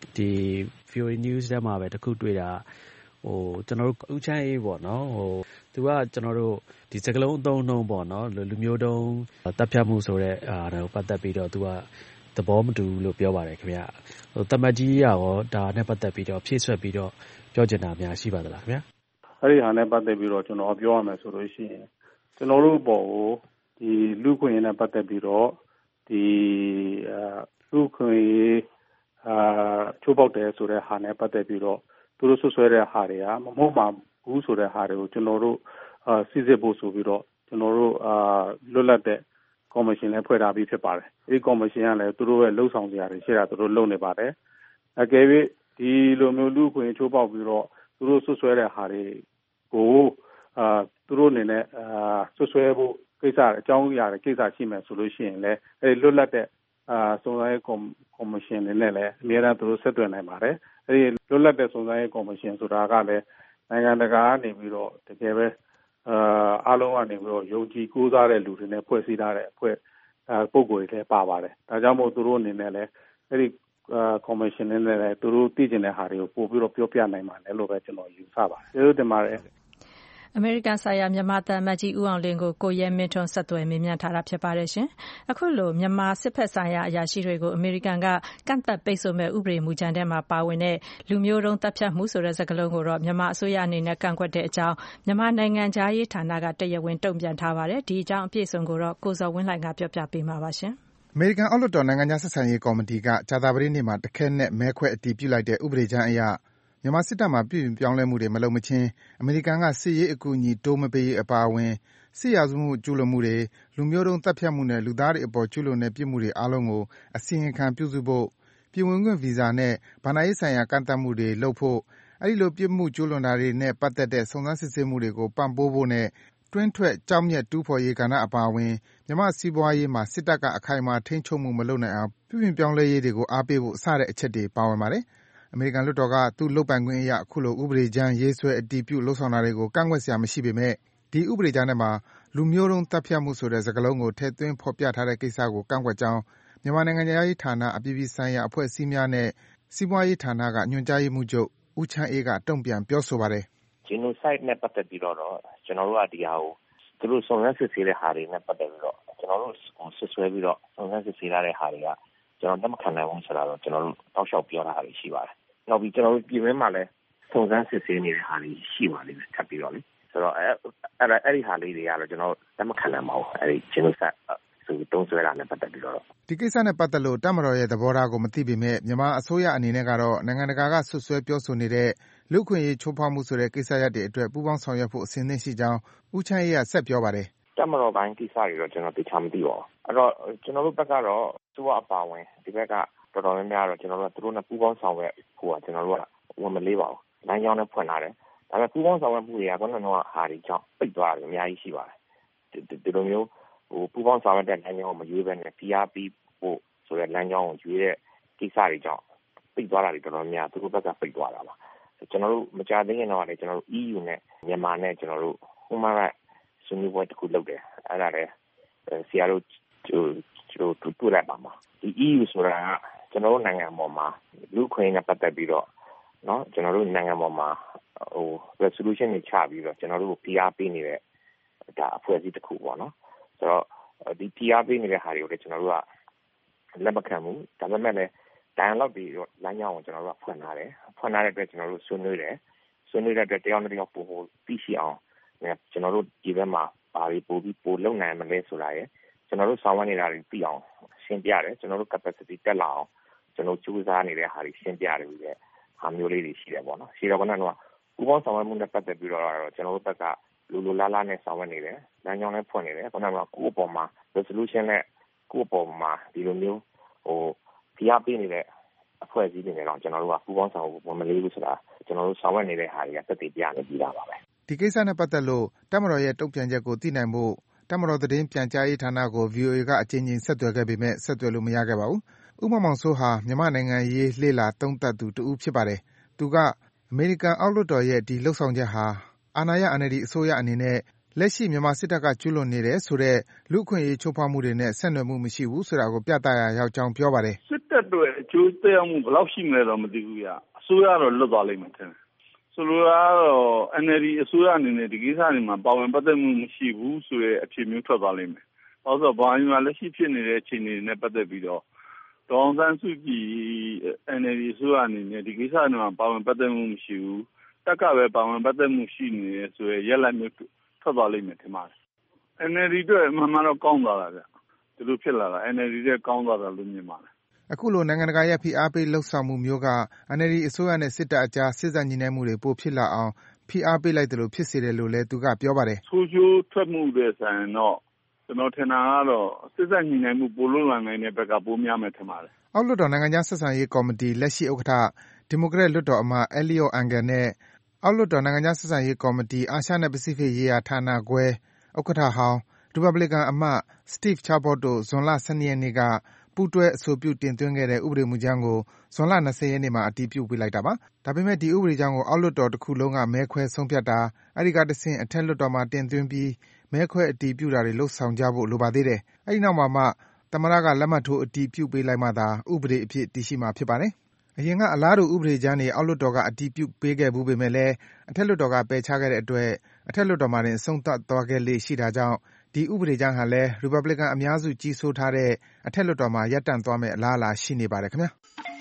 S3: ဒီ ဗီအိုအေ News ထဲမှာပဲတခုတွေ့တာဟိုကျွန်တော်တို့ဦးချမ်းအေးပေါ့နော်ဟိုသူကကျွန်တော်တို့ဒီစကလုံးအသုံးနှုန်းပေါ့နော်လူမျိုးတုံးတပ်ဖြတ်မှုဆိုတဲ့အာဒါကိုပတ်သက်ပြီးတော့သူကသဘောမတူလို့ပြောပါတယ်ခင်ဗျာဟိုတမတ်ကြီးရောဒါနဲ့ပတ်သက်ပြီးတော့ဖြည့်ဆွက်ပြီးတော့ပြောချင်တာများရှိပါသလားခင်ဗျာ
S4: အဲ့ဒီဟာနဲ့ပတ်သက်ပြီးတော့ကျွန်တော်ပြောရမယ်ဆိုလို့ရှိရင်ကျွန်တော်တို့ပေါ်ကိုဒီလူခွင့်ရေးနဲ့ပတ်သက်ပြီးတော့ဒီအာလူခွင့်ရေးအာချိုးပေါက်တယ်ဆိုတဲ့ဟာနဲ့ပတ်သက်ပြီးတော့သူတို့ဆွဆွဲတဲ့ဟာတွေကမဟုတ်မှဘူးဆိုတဲ့ဟာတွေကိုကျွန်တော်တို့အာစစ်စစ်ဖို့ဆိုပြီးတော့ကျွန်တော်တို့အာလွတ်လပ်တဲ့ကော်မရှင်လည်းဖွဲ့ထားပြီးဖြစ်ပါတယ်။ဒီကော်မရှင်ကလည်းသူတို့ရဲ့လှုပ်ဆောင်စရာတွေရှိတာသူတို့လုပ်နေပါတယ်။အကယ်၍ဒီလိုမျိုးလူခွင့်ချိုးပေါက်ပြီးတော့သူတို့ဆွဆွဲတဲ့ဟာတွေကိုအာသူတို့အနေနဲ့အာဆွဆွဲဖို့ကိစ္စအကြောင်းအရာတွေကိစ္စရှိမယ်ဆိုလို့ရှိရင်လည်းအဲလွတ်လပ်တဲ့အာစုံစမ်းရေးကော်မရှင်တွေနဲ့လည်းအများအားသူတို့ဆက်သွယ်နိုင်ပါတယ်။အဲဒီလွတ်လပ်တဲ့စုံစမ်းရေးကော်မရှင်ဆိုတာကလည်းနိုင်ငံတကာကနေပြီးတော့တကယ်ပဲအာအားလုံးကနေပြီးတော့ယုံကြည်ကိုးစားတဲ့လူတွေနဲ့ဖွဲ့စည်းထားတဲ့အဖွဲ့အာပုံကိုယ်တွေလည်းပါပါတယ်။ဒါကြောင့်မို့သူတို့အနေနဲ့လည်းအဲဒီအာကော်မရှင်နဲ့လည်းသူတို့သိကျင်တဲ့ဟာတွေကိုပို့ပြီးတော့ပြောပြနိုင်မှာလည်းလို့ပဲကျွန်တော်ယူဆပါတယ်။ကျေးဇူးတင်ပါတယ်။
S2: အမေရိကန်ဆိုင်ရာမြန်မာသံအမတ်ကြီးဦးအောင်လင်းကိုကိုရဲမင်းထွန်းဆက်သွယ်မေးမြန်းထားတာဖြစ်ပါတယ်ရှင်။အခုလိုမြန်မာစစ်ဖက်ဆိုင်ရာအရာရှိတွေကိုအမေရိကန်ကကန့်သက်ပိတ်ဆို့မဲ့ဥပဒေမူကြမ်းထဲမှာပါဝင်တဲ့လူမျိုးတုံးတပ်ဖြတ်မှုဆိုတဲ့စကားလုံးကိုတော့မြန်မာအစိုးရအနေနဲ့ကန့်ကွက်တဲ့အကြောင်းမြန်မာနိုင်ငံသားရေးဌာနကတရားဝင်တုံ့ပြန်ထားပါတယ်။ဒီအကြောင်းအပြည့်အစုံကိုတော့ကိုဇော်ဝင်းလှိုင်ကပြောပြပေးမှာပါရှင်
S7: ။အမေရိကန်အောက်လွှတ်တော်နိုင်ငံခြားဆက်ဆံရေးကော်မတီကကြာသပတေးနေ့မှာတခဲနဲ့မဲခွဲအတည်ပြုလိုက်တဲ့ဥပဒေကြမ်းအရမြန်မာစစ်တပ်မှာပြုပြင်ပြောင်းလဲမှုတွေမလုပ်မချင်းအမေရိကန်ကစစ်ရေးအကူအညီတိုးမပေးရေးအပါအဝင်စစ်ရာဇဝတ်မှုကျူးလွန်မှုတွေလူမျိုးတုံးတပ်ဖြတ်မှုနဲ့လူသားတွေအပေါ်ကျူးလွန်တဲ့ပြစ်မှုတွေအားလုံးကိုအစီရင်ခံပြုစုဖို့ပြည်ဝင်ခွင့်ဗီဇာနဲ့ဗဏ္ဍာရေးဆိုင်ရာကန့်သတ်မှုတွေလုပ်ဖို့အဲဒီလိုပြစ်မှုကျူးလွန်တာတွေနဲ့ပတ်သက်တဲ့စုံစမ်းစစ်ဆေးမှုတွေကိုပံ့ပိုးဖို့နဲ့တွင်းထွက်ကြောက်မြက်တူးဖော်ရေးကဏ္ဍအပါအဝင်မြန်မာစီးပွားရေးမှာစစ်တပ်ကအခိုင်အမာထိန်းချုပ်မှုမလုပ်နိုင်အောင်ပြုပြင်ပြောင်းလဲရေးတွေကိုအားပေးဖို့စတဲ့အချက်တွေပါဝင်ပါတယ်အမေရိကန်လွှတ်တော်ကသူ့လုပ်ပိုင်ခွင့်အရအခုလိုဥပဒေကြမ်းရေးဆွဲအတည်ပြုလှုပ်ဆောင်တာတွေကိုကန့်ကွက်စရာမရှိပေမဲ့ဒီဥပဒေကြမ်းထဲမှာလူမျိုးတုံးတပ်ဖြတ်မှုဆိုတဲ့စကားလုံးကိုထည့်သွင်းဖော်ပြထားတဲ့ကိစ္စကိုကန့်ကွက်ကြောင်းမြန်မာနိုင်ငံသားရေးဌာနအပြည်ပြည်ဆိုင်ရာအဖွဲ့အစည်းများနဲ့စီးပွားရေးဌာနကညွှန်ကြားရေးမှူးချုပ်ဦးချမ်းအေးကတုံ့ပြန်ပြောဆိုပါတယ်
S8: ။ Genocide နဲ့ပတ်သက်ပြီးတော့ကျွန်တော်တို့ကဒီဟာကိုသူတို့စုံစမ်းစစ်ဆေးတဲ့ဟာတွေနဲ့ပတ်သက်ပြီးတော့ကျွန်တော်တို့ဆွဆွဲပြီးတော့စုံစမ်းစစ်ဆေးရတဲ့ဟာတွေကကျွန်တော်လက်မခံနိုင်ဘူးဆိုတာတော့ကျွန်တော်တို့တောက်လျှောက်ပြောတာတွေရှိပါတယ်။နောက်ပြီးကျွန်တော်တို့ပြည်တွင်းမှာလည်းစုံစမ်းစစ်ဆေးနေတဲ့ဟာတွေရှိပါလိမ့်မယ်ထပ်ပြီးတော့လေဆိုတော့အဲ့အဲ့အဲ့ဒီဟာလေးတွေကတော့ကျွန်တော်လက်မခံနိုင်ပါဘူးအဲ့ဒီ Genocide ဆိုတုံးဆွဲတာနဲ့ပတ်သက်ပြီးတော့
S7: ဒီကိစ္စနဲ့ပတ်သက်လို့တပ်မတော်ရဲ့သဘောထားကိုမသိပေမဲ့မြန်မာအစိုးရအနေနဲ့ကတော့နိုင်ငံတကာကဆွဆွဲပြောဆိုနေတဲ့လူ့ခွင့်ရေးချိုးဖောက်မှုဆိုတဲ့ကိစ္စရပ်တွေအတွက်ပူးပေါင်းဆောင်ရွက်ဖို့အစဉ်သင့်ရှိကြောင်းဦးချမ်းအေးကဆက်ပြောပါတယ်
S8: တပ်မတော်ပိုင်းကိစ္စတွေတော့ကျွန်တော်သိချာမသိပါဘူးအဲ့တော့ကျွန်တော်တို့ဘက်ကတော့သူ့အပါဝင်ဒီဘက်ကတော်တော်များများတော့ကျွန်တော်တို့ကသူတို့နဲ့ပူးပေါင်းဆောင်ရွက်ဖို့ကကျွန်တော်တို့ကဝန်မလေးပါဘူးလမ်းကြောင်းနဲ့ဖွင့်လာတယ်ဒါပေမဲ့ပူးပေါင်းဆောင်ရွက်မှုတွေကကတော့တော့ဟာတွေကြောင့်ပိတ်သွားတယ်အများကြီးရှိပါတယ်ဒီလိုမျိုးဟိုပူးပေါင်းဆောင်ရွက်တဲ့လမ်းကြောင်းကိုမရွေးဘဲနဲ့ P R P ဖို့ဆိုတဲ့လမ်းကြောင်းကိုရွေးတဲ့ကိစ္စတွေကြောင့်ပိတ်သွားတာတွေတော်တော်များသူတို့ဘက်ကပိတ်သွားတာပါကျွန်တော်တို့မကြသေးခင်တော့လည်းကျွန်တော်တို့ E U နဲ့မြန်မာနဲ့ကျွန်တော်တို့ Human Rights ဆွေးနွေးပွဲတစ်ခုလုပ်တယ်အဲ့ဒါလည်းဆရာတို့ကျိုးကျိုးတူတူလိုက်ပါမှာဒီ E U ဆိုတာကကျွန်တော်တို့နိုင်ငံပေါ်မှာလူခွင့်နဲ့ပတ်သက်ပြီးတော့เนาะကျွန်တော်တို့နိုင်ငံပေါ်မှာဟို resolution တွေချပြီးတော့ကျွန်တော်တို့ P R ပေးနေတဲ့ဒါအဖွဲ့အစည်းတစ်ခုပေါ့နော်ဆိုတော့ဒီ P R ပေးနေတဲ့ဟာတွေကိုလည်းကျွန်တော်တို့ကလက်မခံဘူးဒါပေမဲ့လည်း dialogue တွေလမ်းကြောင်းကိုကျွန်တော်တို့ကဖွင့်ထားတယ်ဖွင့်ထားတဲ့အတွက်ကျွန်တော်တို့ဆွေးနွေးတယ်ဆွေးနွေးတဲ့အတွက်တယောက်နဲ့တယောက်ပို့ဖို့သိရှိအောင်ကျွန်တော်တို့ဒီဘက်မှာဘာတွေပို့ပြီးပို့လုံနိုင်မလဲဆိုတာရယ်ကျွန်တော်တို့ဆောင်ရွက်နေတာတွေသိအောင်ရှင်းပြတယ်ကျွန်တော်တို့ capacity တက်လာအောင်ကျွန်တော်ကြိုးစားနေတဲ့ဟာတွေရှင်းပြတယ်ပြီးတဲ့ဟာမျိုးလေးတွေရှိတယ်ပေါ့နော်ရှိတော့ကတော့ပူပေါင်းဆောင်ရွက်မှုနဲ့ပတ်သက်ပြီးတော့ကျွန်တော်တို့ဘက်ကလူလူလားလားနဲ့ဆောင်ရွက်နေတယ်လမ်းကြောင်းနဲ့ဖွင့်နေတယ်ခုနကကိုယ့်အပေါ်မှာ resolution နဲ့ကိုယ့်အပေါ်မှာဒီလိုမျိုးဟိုဖိအားပေးနေတဲ့အဖွဲ့အစည်းတွေနဲ့တော့ကျွန်တော်တို့ကပူပေါင်းဆောင်ဖို့မလေးဘူးဆိုတာကျွန်တော်တို့ဆောင်ရွက်နေတဲ့ဟာတွေကသက်သေပြနေပြီးသားပါပဲ
S7: ဒီကိစ္စနဲ့ပတ်သက်လို့တပ်မတော်ရဲ့တုံ့ပြန်ချက်ကိုသိနိုင်ဖို့တပ်မတော်သတင်းပြန်ကြားရေးဌာနကို V O A ကအကြိမ်ကြိမ်ဆက်သွယ်ခဲ့ပေမဲ့ဆက်သွယ်လို့မရခဲ့ပါဘူး။ဦးမောင်မောင်စိုးဟာမြန်မာနိုင်ငံရေးလှည့်လာသုံးသပ်သူတဦးဖြစ်ပါတယ်။သူကအမေရိကန်အောက်လွှတ်တော်ရဲ့ဒီလှုပ်ဆောင်ချက်ဟာအာဏာရ N L D အစိုးရအနေနဲ့လက်ရှိမြန်မာစစ်တပ်ကကျူးလွန်နေတဲ့ဆိုတဲ့လူ့အခွင့်အရေးချိုးဖောက်မှုတွေနဲ့ဆက်နွယ်မှုမရှိဘူးဆိုတာကိုပြသရာရောက်ကြောင်းပြောပါတယ်
S9: စစ်တပ်တို့ကျိုးသက်ရောက်မှုဘယ်လောက်ရှိမလဲတော့မသိဘူးဗျအစိုးရတော့လွတ်သွားလိမ့်မယ်ထင်တယ်ဆိုလိုတာကတော့ N L D အစိုးရအနေနဲ့ဒီကိစ္စတွေမှာပါဝင်ပတ်သက်မှုမရှိဘူးဆိုတဲ့အဖြစ်မျိုးထွက်သွားလိမ့်မယ်။ဘာလို့ဆိုတော့ဘာမှလက်ရှိဖြစ်နေတဲ့အခြေအနေတွေနဲ့ပတ်သက်ပြီးတော့ဒေါ်အောင်ဆန်းစုကြည် N L D အစိုးရအနေနဲ့ဒီကိစ္စတွေမှာပါဝင်ပတ်သက်မှုမရှိဘူး။တက်ကပဲပါဝင်ပတ်သက်မှုရှိနေတယ်ဆိုရယ်ရက်လက်မျိုးထွက်သွားလိမ့်မယ်ထင်ပါတယ်။ N L D အတွက်မှန်မှန်တော့ကောင်းသွားတာဗျ။ဒီလိုဖြစ်လာတာ N L D ရဲ့ကောင်းသွားတာလို့မြင်ပါတယ်
S7: ။အခုလိုနိုင်ငံတကာရဲ့ဖိအားပေးလှုပ်ဆောင်မှုမျိုးက N L D အစိုးရနဲ့စစ်တပ်အကြားစစ်ဆက်ညှိနှိုင်းမှုတွေပိုဖြစ်လာအောင်ဖိအားပေးလိုက်တယ်လို့ဖြစ်စေတယ်လို့လည်းသူကပြောပါတယ်
S9: ။ဆိုးကျိုးထွက်မှုတွေဆိုင်တော့ကျွန်တော်ထင်တာကတော့စစ်ဆက်ညှိနှိုင်းမှုပိုလို့လာနိုင်တဲ့ဘက်ကပိုများမယ်ထင်ပါတယ်
S7: ။အောက်လွှတ်တော်နိုင်ငံခြားဆက်ဆံရေးကော်မတီလက်ရှိဥက္ကဋ္ဌဒီမိုကရက်လွှတ်တော်အမတ် Eliot Engel နဲ့အောက်လွှတ်တော်နိုင်ငံခြားဆက်ဆံရေးကော်မတီအာရှနဲ့ပစိဖိတ်ရေးရာဌာနခွဲဥက္ကဋ္ဌဟောင်းရီပတ်ဘလီကန်အမတ် Steve Chabot တို့ဇွန်လ ၁၂ ရက်နေ့ကပူးတွဲအဆိုပြုတင်သွင်းခဲ့တဲ့ဥပဒေမူကြမ်းကိုဇွန်လ ၂၀ ရက်နေ့မှာအတည်ပြုပေးလိုက်တာပါ။ဒါပေမဲ့ဒီဥပဒေကြမ်းကိုအောက်လွှတ်တော်တစ်ခုလုံးကမဲခွဲဆုံးဖြတ်တာအဲဒီကတဆင့်အထက်လွှတ်တော်မှာတင်သွင်းပြီးမဲခွဲအတည်ပြုတာတွေလုပ်ဆောင်ကြဖို့လိုပါသေးတယ်။အဲဒီနောက်မှာမှသမ္မတကလက်မှတ်ထိုးအတည်ပြုပေးလိုက်မှသာဥပဒေအဖြစ်တည်ရှိမှာဖြစ်ပါတယ်။အရင်ကအလားတူဥပဒေကြမ်းတွေအောက်လွှတ်တော်ကအတည်ပြုပေးခဲ့ဘူးပေမဲ့လည်းအထက်လွှတ်တော်ကပယ်ချခဲ့တဲ့အတွက်အထက်လွှတ်တော်မှာတင်အဆုံးသတ်သွားခဲ့လေ့ရှိတာကြောင့်ဒီဥပဒေကြမ်းဟာလည်းရီပတ်ဘလီကန်အများစုကြီးစိုးထားတဲ့အထက်လွှတ်တော်မှာရပ်တန့်သွားမယ့်အလားအလာရှိနေပါတယ်ခင်ဗျာ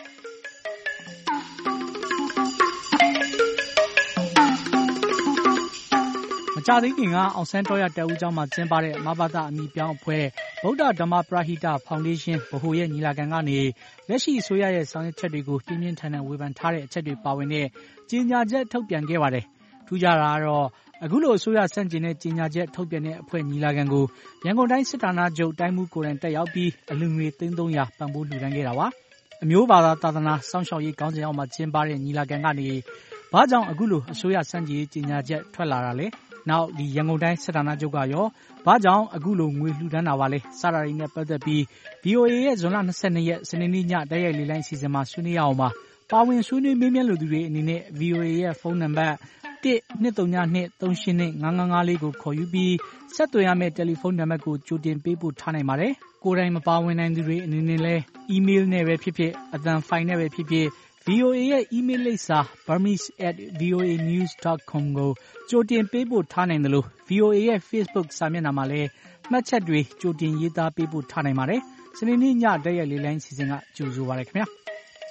S10: မကြာသေးခင်ကအောင်ဆန်းတော်ရတက်ဦးကျောင်းမှာကျင်းပတဲ့မဘာသာအမိပြောင်းအဖွဲ့ဗုဒ္ဓဓမ္မပရဟိတဖောင်ဒေးရှင်းဗဟိုရဲ့ညီလာခံကနေလက်ရှိအစိုးရရဲ့ဆောင်ရွက်ချက်တွေကိုပြင်းပြင်းထန်ထန်ဝေဖန်ထားတဲ့အချက်တွေပါဝင်တဲ့ကြေညာချက်ထုတ်ပြန်ခဲ့ပါတယ်။ထူးခြားတာကတော့အခုလိုအစိုးရစန့်ကျင်တဲ့ကြေညာချက်ထုတ်ပြန်တဲ့အဖွဲ့ညီလာခံကိုရန်ကုန်တိုင်းစစ်ဌာနချုပ်တိုင်းမှုကိုယ်တိုင်တက်ရောက်ပြီးအလူငွေသိန်းသုံးရာပံ့ပိုးလှူဒါန်းခဲ့တာပါ။အမျိုးဘာသာသာသနာစောင့်ရှောက်ရေးခေါင်းစဉ်အောက်မှာကျင်းပတဲ့ညီလာခံကနေဘာကြောင့်အခုလိုအစိုးရစန့်ကျင်ရေးကြေညာချက်ထွက်လာတာလဲ။နောက်ဒီရန်ကုန်တိုင်းစစ်ဌာနချုပ်ကရောဘာကြောင့်အခုလိုငွေလှူဒန်းတာပါလဲစတာတွေနဲ့ပတ်သက်ပြီး V O A ရဲ့ဇွန်လ၂၂ရက်စနေနေ့ညတိုက်ရိုက်လေလိုင်းစီစဉ်မှာဆွေးနွေးရအောင်ပါပါဝင်ဆွေးနွေးမေးမြန်းလူသူတွေအနေနဲ့ V O A ရဲ့ဖုန်းနံပါတ်၁ ၂ ၃ ၂ ၃ ၈ ၂ ၅ ၅ ၅ ၄ကိုခေါ်ယူပြီးဆက်သွယ်ရမယ့်တယ်လီဖုန်းနံပါတ်ကိုကြိုတင်ပေးပို့ထားနိုင်ပါတယ်ကိုယ်တိုင်မပါဝင်နိုင်သူတွေအနေနဲ့လည်း email နဲ့ပဲဖြစ်ဖြစ်အသံဖိုင်နဲ့ပဲဖြစ်ဖြစ်V O A ရဲ့ email လိပ်စာ burmese at voa news dot com ကိုကြိုတင်ပေးပို့ထားနိုင်တယ်လို့ V O A ရဲ့ Facebook စာမျက်နှာမှာလည်းမှတ်ချက်တွေကြိုတင်ရေးသားပေးပို့ထားနိုင်ပါတယ်။စနေနေ့ညတိုက်ရိုက်လေးလိုင်းစီစဉ်ကကြိုဆိုပါရခင်ဗျာ။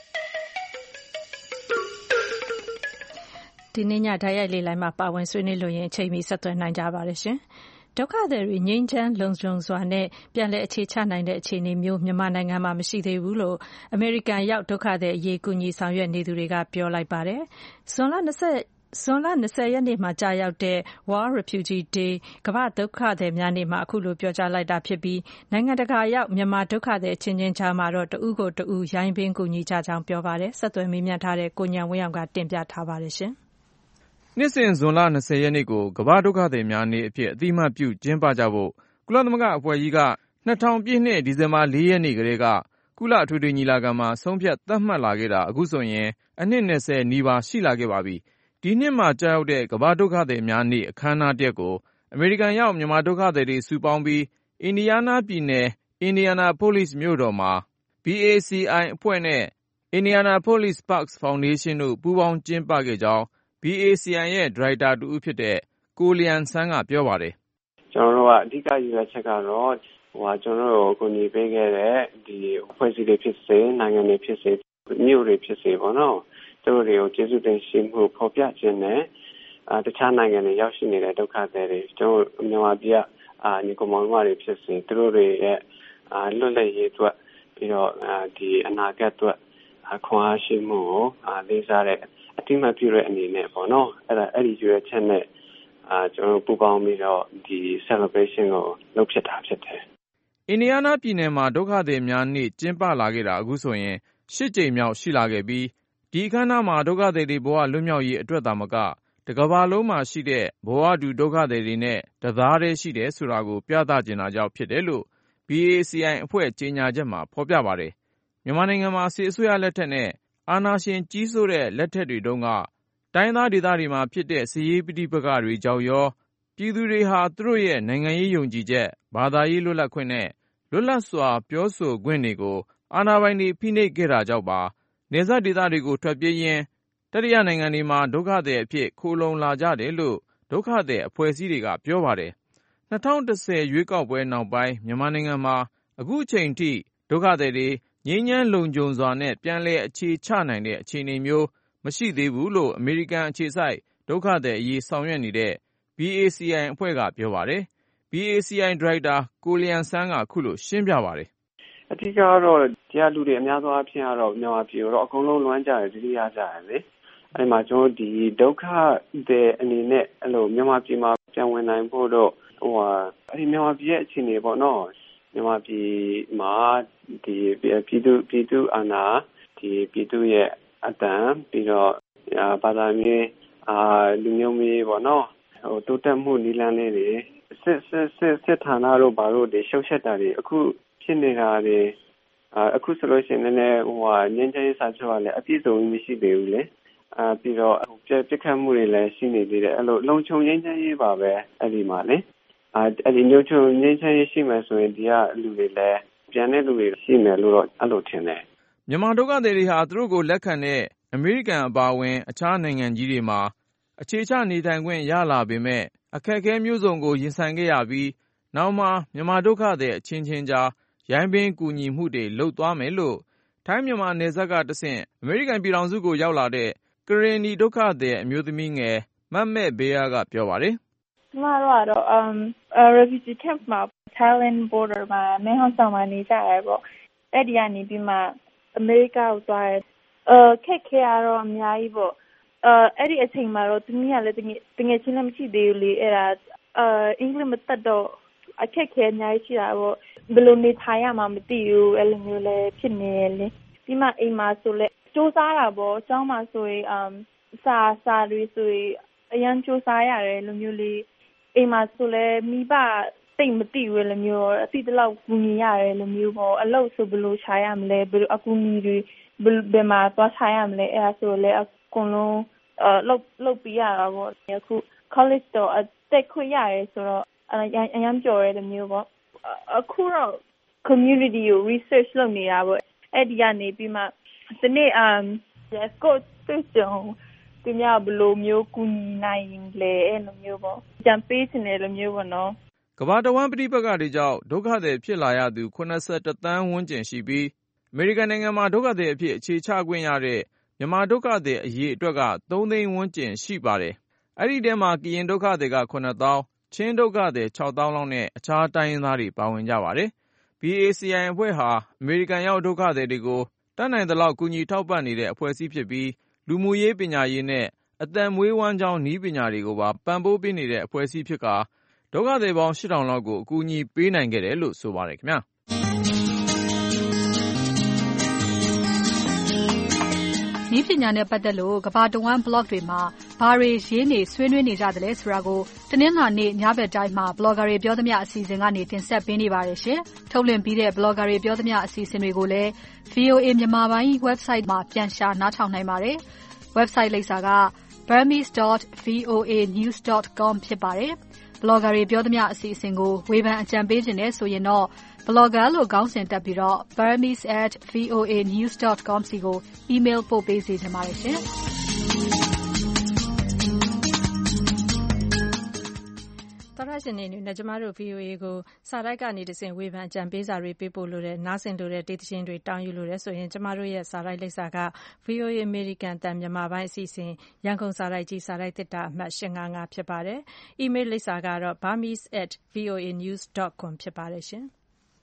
S2: ဒီနေ့ညတိုက်ရိုက်လေးလိုင်းမှာပါဝင်ဆွေးနွေးလို့ရင်အချိန်မီဆက်သွယ်နိုင်ကြပါတယ်ရှင်။ဒုက္ခသည်တွေငြိမ်းချမ်းလုံခြုံစွာနဲ့ပြန်လည်အခြေချနိုင်တဲ့အခြေအနေမျိုးမြန်မာနိုင်ငံမှာမရှိသေးဘူးလို့အမေရိကန်ရောက်ဒုက္ခသည်အရေးကူညီဆောင်ရွက်နေသူတွေကပြောလိုက်ပါတယ်။ဇွန်လ၂၀ဇွန်လ၂၀ရက်နေ့မှာကြာရောက်တဲ့ World Refugee Day ကမ္ဘာဒုက္ခသည်များနေ့မှာအခုလိုပြောကြားလိုက်တာဖြစ်ပြီးနိုင်ငံတကာရောက်မြန်မာဒုက္ခသည်ချင်းချင်းကြားမှာတော့တဦးကိုတဦးရိုင်းပင်းကူညီကြကြောင်းပြောပါတယ်။ဆက်သွယ်မေးမြန်းထားတဲ့ကိုညံဝင်းအောင်ကတင်ပြထားပါတယ်ရှင်။
S5: နှစ်စဉ်ဇွန်လ၂၀ရက်နေ့ကိုကမ္ဘာဒုက္ခသည်များနေ့အဖြစ်အသိအမှတ်ပြုကျင်းပကြဖို့ကုလသမဂ္ဂအဖွဲ့ကြီးက၂၀၀၀ပြည့်နှစ်ဒီဇင်ဘာ၄ရက်နေ့ကတည်းကကုလအထွေထွေညီလာခံမှာဆုံးဖြတ်သတ်မှတ်လာခဲ့တာအခုဆိုရင်အနှစ်၂၀နီးပါးရှိလာခဲ့ပါပြီ။ဒီနှစ်မှာကြာရောက်တဲ့ကမ္ဘာဒုက္ခသည်များနေ့အခမ်းအနားတစ်ကိုအမေရိကန်ရောက်မြန်မာဒုက္ခသည်တွေစုပေါင်းပြီးအင်ဒီယားနားပြည်နယ်အင်ဒီယာနာပိုလိစ်မြို့တော်မှာ B A C I အဖွဲ့နဲ့ Indianapolis Parks Foundation တို့ပူးပေါင်းကျင်းပခဲ့ကြောင်းB A C I ရဲ့ဒါရိုက်တာတူဦးဖြစ်တဲ့ကိုလျံဆန်းကပြောပါတယ်
S11: ။ကျွန်တော်တို့ကအဓိကရည်ရွယ်ချက်ကတော့ဟိုကျွန်တော်တို့ကိုညီပေးခဲ့တဲ့ဒီအဖွဲ့အစည်းတွေဖြစ်စေနိုင်ငံတွေဖြစ်စေမြို့တွေဖြစ်စေပေါ့နော်။သူတို့တွေကိုကျေးဇူးတင်ရှိမှုဖော်ပြခြင်းနဲ့အာတခြားနိုင်ငံတွေရောက်ရှိနေတဲ့ဒုက္ခသည်တွေကျွန်တော်မြန်မာပြည်ကအာညီကောင်မောင်မတွေဖြစ်စေသူတို့တွေရဲ့အာလွတ်လပ်ရေးအတွက်ပြီးတော့အာဒီအနာဂတ်အတွက်ခွန်အားရှိမှုကိုအာလေးစားတဲ့အတိမတ်ပြုတဲ့အနေနဲ့ပေါ့နော်အဲ့ဒါအဲ့ဒီရွေးချက်နဲ့အာကျွန်တော်ပူပေါင်းပြီးတော့ဒီ celebration ကိုလုပ်ဖြစ်တာဖြစ်တယ်
S5: အင်ဒီယားနားပြည်နယ်မှာဒုက္ခသည်များနေ့ကျင်းပလာခဲ့တာအခုဆိုရင်ရှစ်ကြိမ်မြောက်ရှိလာခဲ့ပြီးဒီအခမ်းအနားမှာဒုက္ခသည်တွေဘဝလွတ်မြောက်ရေးအတွက်သာမကတကမ္ဘာလုံးမှာရှိတဲ့ဘဝတူဒုက္ခသည်တွေနဲ့တသားတည်းရှိတယ်ဆိုတာကိုပြသကျင်တာကြောင့်ဖြစ်တယ်လို့ B A C I အဖွဲ့ကြေညာချက်မှာဖော်ပြပါတယ်မြန်မာနိုင်ငံမှာစစ်အစိုးရလက်ထက်နဲ့အာဏာရှင်ကြီးစိုးတဲ့လက်ထက်တွေတုန်းကတိုင်းသားဒေသတွေမှာဖြစ်တဲ့စစ်ရေးပဋိပက္ခတွေကြောင့်ရောပြည်သူတွေဟာသူတို့ရဲ့နိုင်ငံရေးယုံကြည်ချက်ဘာသာရေးလွတ်လပ်ခွင့်နဲ့လွတ်လပ်စွာပြောဆိုခွင့်တွေကိုအာဏာပိုင်တွေဖိနှိပ်ခဲ့တာကြောင့်ပါနယ်စပ်ဒေသတွေကိုထွက်ပြေးရင်းတတိယနိုင်ငံတွေမှာဒုက္ခသည်အဖြစ်ခိုလုံလာကြတယ်လို့ဒုက္ခသည်အဖွဲ့အစည်းတွေကပြောပါတယ်၂၀၁၀ရွေးကောက်ပွဲနောက်ပိုင်းမြန်မာနိုင်ငံမှာအခုချိန်ထိဒုက္ခသည်တွေငြိမ်းချမ်းလုံခြုံစွာနဲ့ပြန်လည်အခြေချနိုင်တဲ့အခြေအနေမျိုးမရှိသေးဘူးလို့အမေရိကန်အခြေစိုက်ဒုက္ခသည်အရေးဆောင်ရွက်နေတဲ့ B A C I အဖွဲ့ကပြောပါတယ်။ B A C I ဒရိုက်တာကိုလျံဆန်းကခုလိုရှင်းပြပါတယ်
S11: အဓိကကတော့တရားလူတွေအများသောအားဖြင့်ကတော့မြန်မာပြည်တော့အကုန်လုံးလွမ်းကြတယ်တတိယကြတယ်လေအဲ့မှာကျွန်တော်ဒီဒုက္ခတဲ့အနေနဲ့အဲ့လိုမြန်မာပြည်မှာပြန်ဝင်နိုင်ဖို့တော့ဟိုဟာအဲ့ဒီမြန်မာပြည်ရဲ့အခြေအနေပေါ့နော်မြန်မာပြည်မှာဒီပြည်သူပြည်သူအာဏာဒီပြည်သူရဲ့အတန်ပြီးတော့ဘာသာမျိုးအာလူမျိုးမျိုးပေါ့နော်ဟိုတိုးတက်မှုနည်းလမ်းလေးတွေစစ်စစ်စစ်စစ်ဌာနတို့ဘာလို့ဒီရှုပ်ချက်တာတွေအခုဖြစ်နေတာတွေအခုဆိုလို့ရှိရင်လည်းဟိုဟာငင်းချရေးစာချုပ်ကလည်းအပြည့်စုံမရှိသေးဘူးလေအာပြီးတော့ပြပြခတ်မှုတွေလည်းရှိနေသေးတယ်အဲ့လိုလုံခြုံငင်းချရေးပါပဲအဲ့ဒီမှာလေအာအဲ့ဒီလုံခြုံငင်းချရေးရှိမှဆိုရင်ဒီကလူတွေလည်းပြန်တဲ့လူတွေရှိမယ်လို့တော့အဲ့လိုထင်တယ်
S5: မြန်မာဒုက္ခသည်တွေဟာသူတို့ကိုလက်ခံတဲ့အမေရိကန်အပါအဝင်အခြားနိုင်ငံကြီးတွေမှာအခြေချနေထိုင်ခွင့်ရလာပေမဲ့အခက်အခဲမျိုးစုံကိုရင်ဆိုင်ခဲ့ရပြီးနောက်မှမြန်မာဒုက္ခသည်အချင်းချင်းကြားရိုင်းပင်းကူညီမှုတွေလုပ်သွားမယ်လို့ထိုင်းမြန်မာနယ်စပ်ကတဆင့်အမေရိကန်ပြည်ထောင်စုကိုရောက်လာတဲ့ကရင်နီဒုက္ခသည်အမျိုးသမီးငယ်မတ်မဲ့ဘေးယားကပြောပါတယ်
S12: ကျမတို့ကတော့ um refugee camp မှာ Thailand border မှာမင်းဟောင်းဆောင်မှာနေကြရပေါ့အဲ့ဒီကနေပြီးမှအမေရိကကိုသွားတယ်အဲခက်ခဲရတော့အများကြီးပေါ့အဲအဲ့ဒီအချိန်မှာတော့သူမကလည်းတကယ်တကယ်ချင်းလည်းမရှိသေးဘူးလေအဲ့ဒါအဲအင်္ဂလိပ်မတတ်တော့အခက်ခဲအများကြီးရှိတာပေါ့ဘယ်လိုနေထိုင်ရမှမသိဘူးအဲ့လိုမျိုးလည်းဖြစ်နေလေပြီးမှအိမ်မှာဆိုလဲစူးစမ်းတာပေါ့အကြောင်းမှာဆိုရင်အမ်စာစာတွေဆိုရင်အရန်စူးစမ်းရတယ်လိုမျိုးလေးအိမ်မှာဆိုလဲမိဘတိတ်မသိဘူးလိုမျိုးအတိတလောက်ကူညီရတယ်လိုမျိုးပေါ့အလုပ်ဆိုဘယ်လိုရှာရမလဲဘယ်လိုအကူအညီတွေဘယ်မှာသွားရှာရမလဲအဲ့ဒါဆိုလဲအကုန်လုံးအဲလုပ်လုပ်ပြရတာပေါ့အခု college တော့အသက်ခွင့်ရတယ်ဆိုတော့အရန်ကြော်ရတယ်မျိုးပေါ့အခုတော့ community ကို research လုပ်နေတာပေါ့အဲ့ဒီကနေပြီးမှဒီနေ့ um yes coach တွေ့ကြုံသူများဘယ်လိုမျိုးကူညီနိုင်လဲအဲ့လိုမျိုးပေါ့ကြံပေးချင်တယ်လိုမျိုးပေါ့နော်
S5: ကမ္ဘာတဝန်းပဋိပက္ခတွေကြောင့်ဒုက္ခသည်ဖြစ်လာရသူခုနစ်ဆယ့်တစ်သန်းဝန်းကျင်ရှိပြီးအမေရိကန်နိုင်ငံမှာဒုက္ခသည်အဖြစ်အခြေချခွင့်ရတဲ့မြန်မာဒုက္ခသည်အရေးအတွက်ကသုံးသိန်းဝန်းကျင်ရှိပါတယ်။အဲ့ဒီထဲမှာကရင်ဒုက္ခသည်ကခုနှစ်သောင်းချင်းဒုက္ခသည်ခြောက်သောင်းလောက်နဲ့အခြားတိုင်းရင်းသားတွေပါဝင်ကြပါတယ်။ B A C I အဖွဲ့ဟာအမေရိကန်ရောက်ဒုက္ခသည်တွေကိုတတ်နိုင်သလောက်ကူညီထောက်ပံ့နေတဲ့အဖွဲ့အစည်းဖြစ်ပြီးလူမှုရေးပညာရေးနဲ့အသက်မွေးဝမ်းကြောင်းနည်းပညာတွေကိုပါပံ့ပိုးပေးနေတဲ့အဖွဲ့အစည်းဖြစ်ကာဒုက္ခသည်ပေါင်းရှစ်ထောင်လောက်ကိုအကူအညီပေးနိုင်ခဲ့တယ်လို့ဆိုပါတယ်ခင်ဗျာ
S2: နည်းပညာနဲ့ပတ်သက်လို့ကမ္ဘာတဝန်း blog တွေမှာဘာတွေရေးနေဆွေးနွေးနေကြတယ်လဲဆိုတာကိုတနင်္လာနေ့ညဘက်တိုင်းမှာ blogger တွေပြောသမျှအစီအစဉ်ကနေတင်ဆက်ပေးနေပါတယ်ရှင်။ထုတ်လွှင့်ပြီးတဲ့ blogger တွေပြောသမျှအစီအစဉ်တွေကိုလည်း V O A မြန်မာပိုင်း website မှာပြန်ရှာနားထောင်နိုင်ပါတယ်။ website လိပ်စာက burmese dot voa news dot com ဖြစ်ပါတယ်။ blogger တွေပြောသမျှအစီအစဉ်ကိုဝေဖန်အကြံပေးခြင်းနဲ့ဆိုရင်တော့blogger လို့ခေါင်းစဉ်တက်ပြီးတော့ burmese at voa news dot com စီကို email ပို့ပေးစေချင်ပါတယ်ရှင်။တော်ရရှင်နေနဲ့ကျမတို့ V O A ကိုစာတိုက်ကနေတဆင့်ဝေဖန်အကြံပေးစာတွေပေးပို့လို့တဲ့နားဆင်လို့တဲ့ဒေသချင်းတွေတောင်းယူလို့တဲ့ဆိုရင်ကျမတို့ရဲ့စာတိုက်လိပ်စာက V O A American တန်မြန်မာပိုင်းအစီအစဉ်ရန်ကုန်စာတိုက်ကြီးစာတိုက်တစ်တာအမှတ်eight five fiveဖြစ်ပါတယ်။ email လိပ်စာကတော့ burmese at voa news dot com ဖြစ်ပါတယ်ရှင်။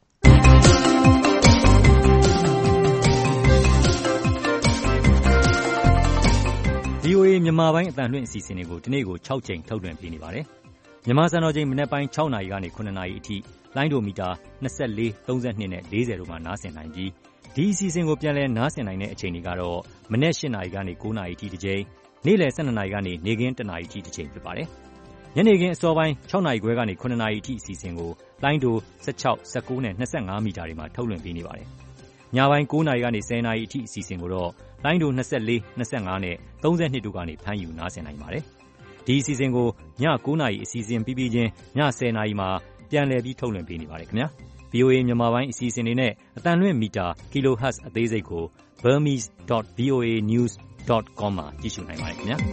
S13: V O A မြန်မာပိုင်းအသံလွှင့်အစီအစဉ်တွေကိုဒီနေ့ကို၆ကြိမ်ထုတ်လွှင့်ပေးနေပါတယ်။မြန်မာစံတော်ချိန်မနက်ပိုင်း၆နာရီကနေ၇နာရီအထိလိုင်းဒိုမီတာ၂၄၊၃၂နဲ့၄၀တို့မှာနားဆင်နိုင်ပြီးဒီအစီအစဉ်ကိုပြန်လည်နားဆင်နိုင်တဲ့အချိန်တွေကတော့မနက်၈နာရီကနေ၉နာရီအထိတစ်ကြိမ်နေ့လယ်၁၂နာရီကနေနေ့ခင်းတစ်နာရီအထိတစ်ကြိမ်ဖြစ်ပါတယ်။ညနေခင်းအစောပိုင်း၆နာရီခွဲကနေ၇နာရီအထိအစီအစဉ်ကိုလိုင်းဒို၁၆၊၁၉နဲ့၂၅မီတာတွေမှာထုတ်လွှင့်ပေးနေပါတယ်။ညပိုင်း၉နာရီကနေ၁၀နာရီအထိအစီအစဉ်ကိုတော့လိုင်းဒို၂၄၊၂၅နဲ့၃၂တို့ကနေဖမ်းယူနားဆင်နိုင်ပါတယ်။ဒီအစီအစဉ်ကိုည၉နာရီအစီအစဉ်ပြီးပြီးချင်းည၁၀နာရီမှာပြန်လည်ပြီးထုတ်လွှင့်ပေးနေပါတယ်ခင်ဗျာ။ဗွီအိုအေ မြန်မာပိုင်းအစီအစဉ်တွေနဲ့အသံလွှင့်မီတာ kilohertz အသေးစိတ်ကို burmese dot voa news dot com မှာကြည့်ရှုနိုင်ပါတယ်ခင်ဗျာ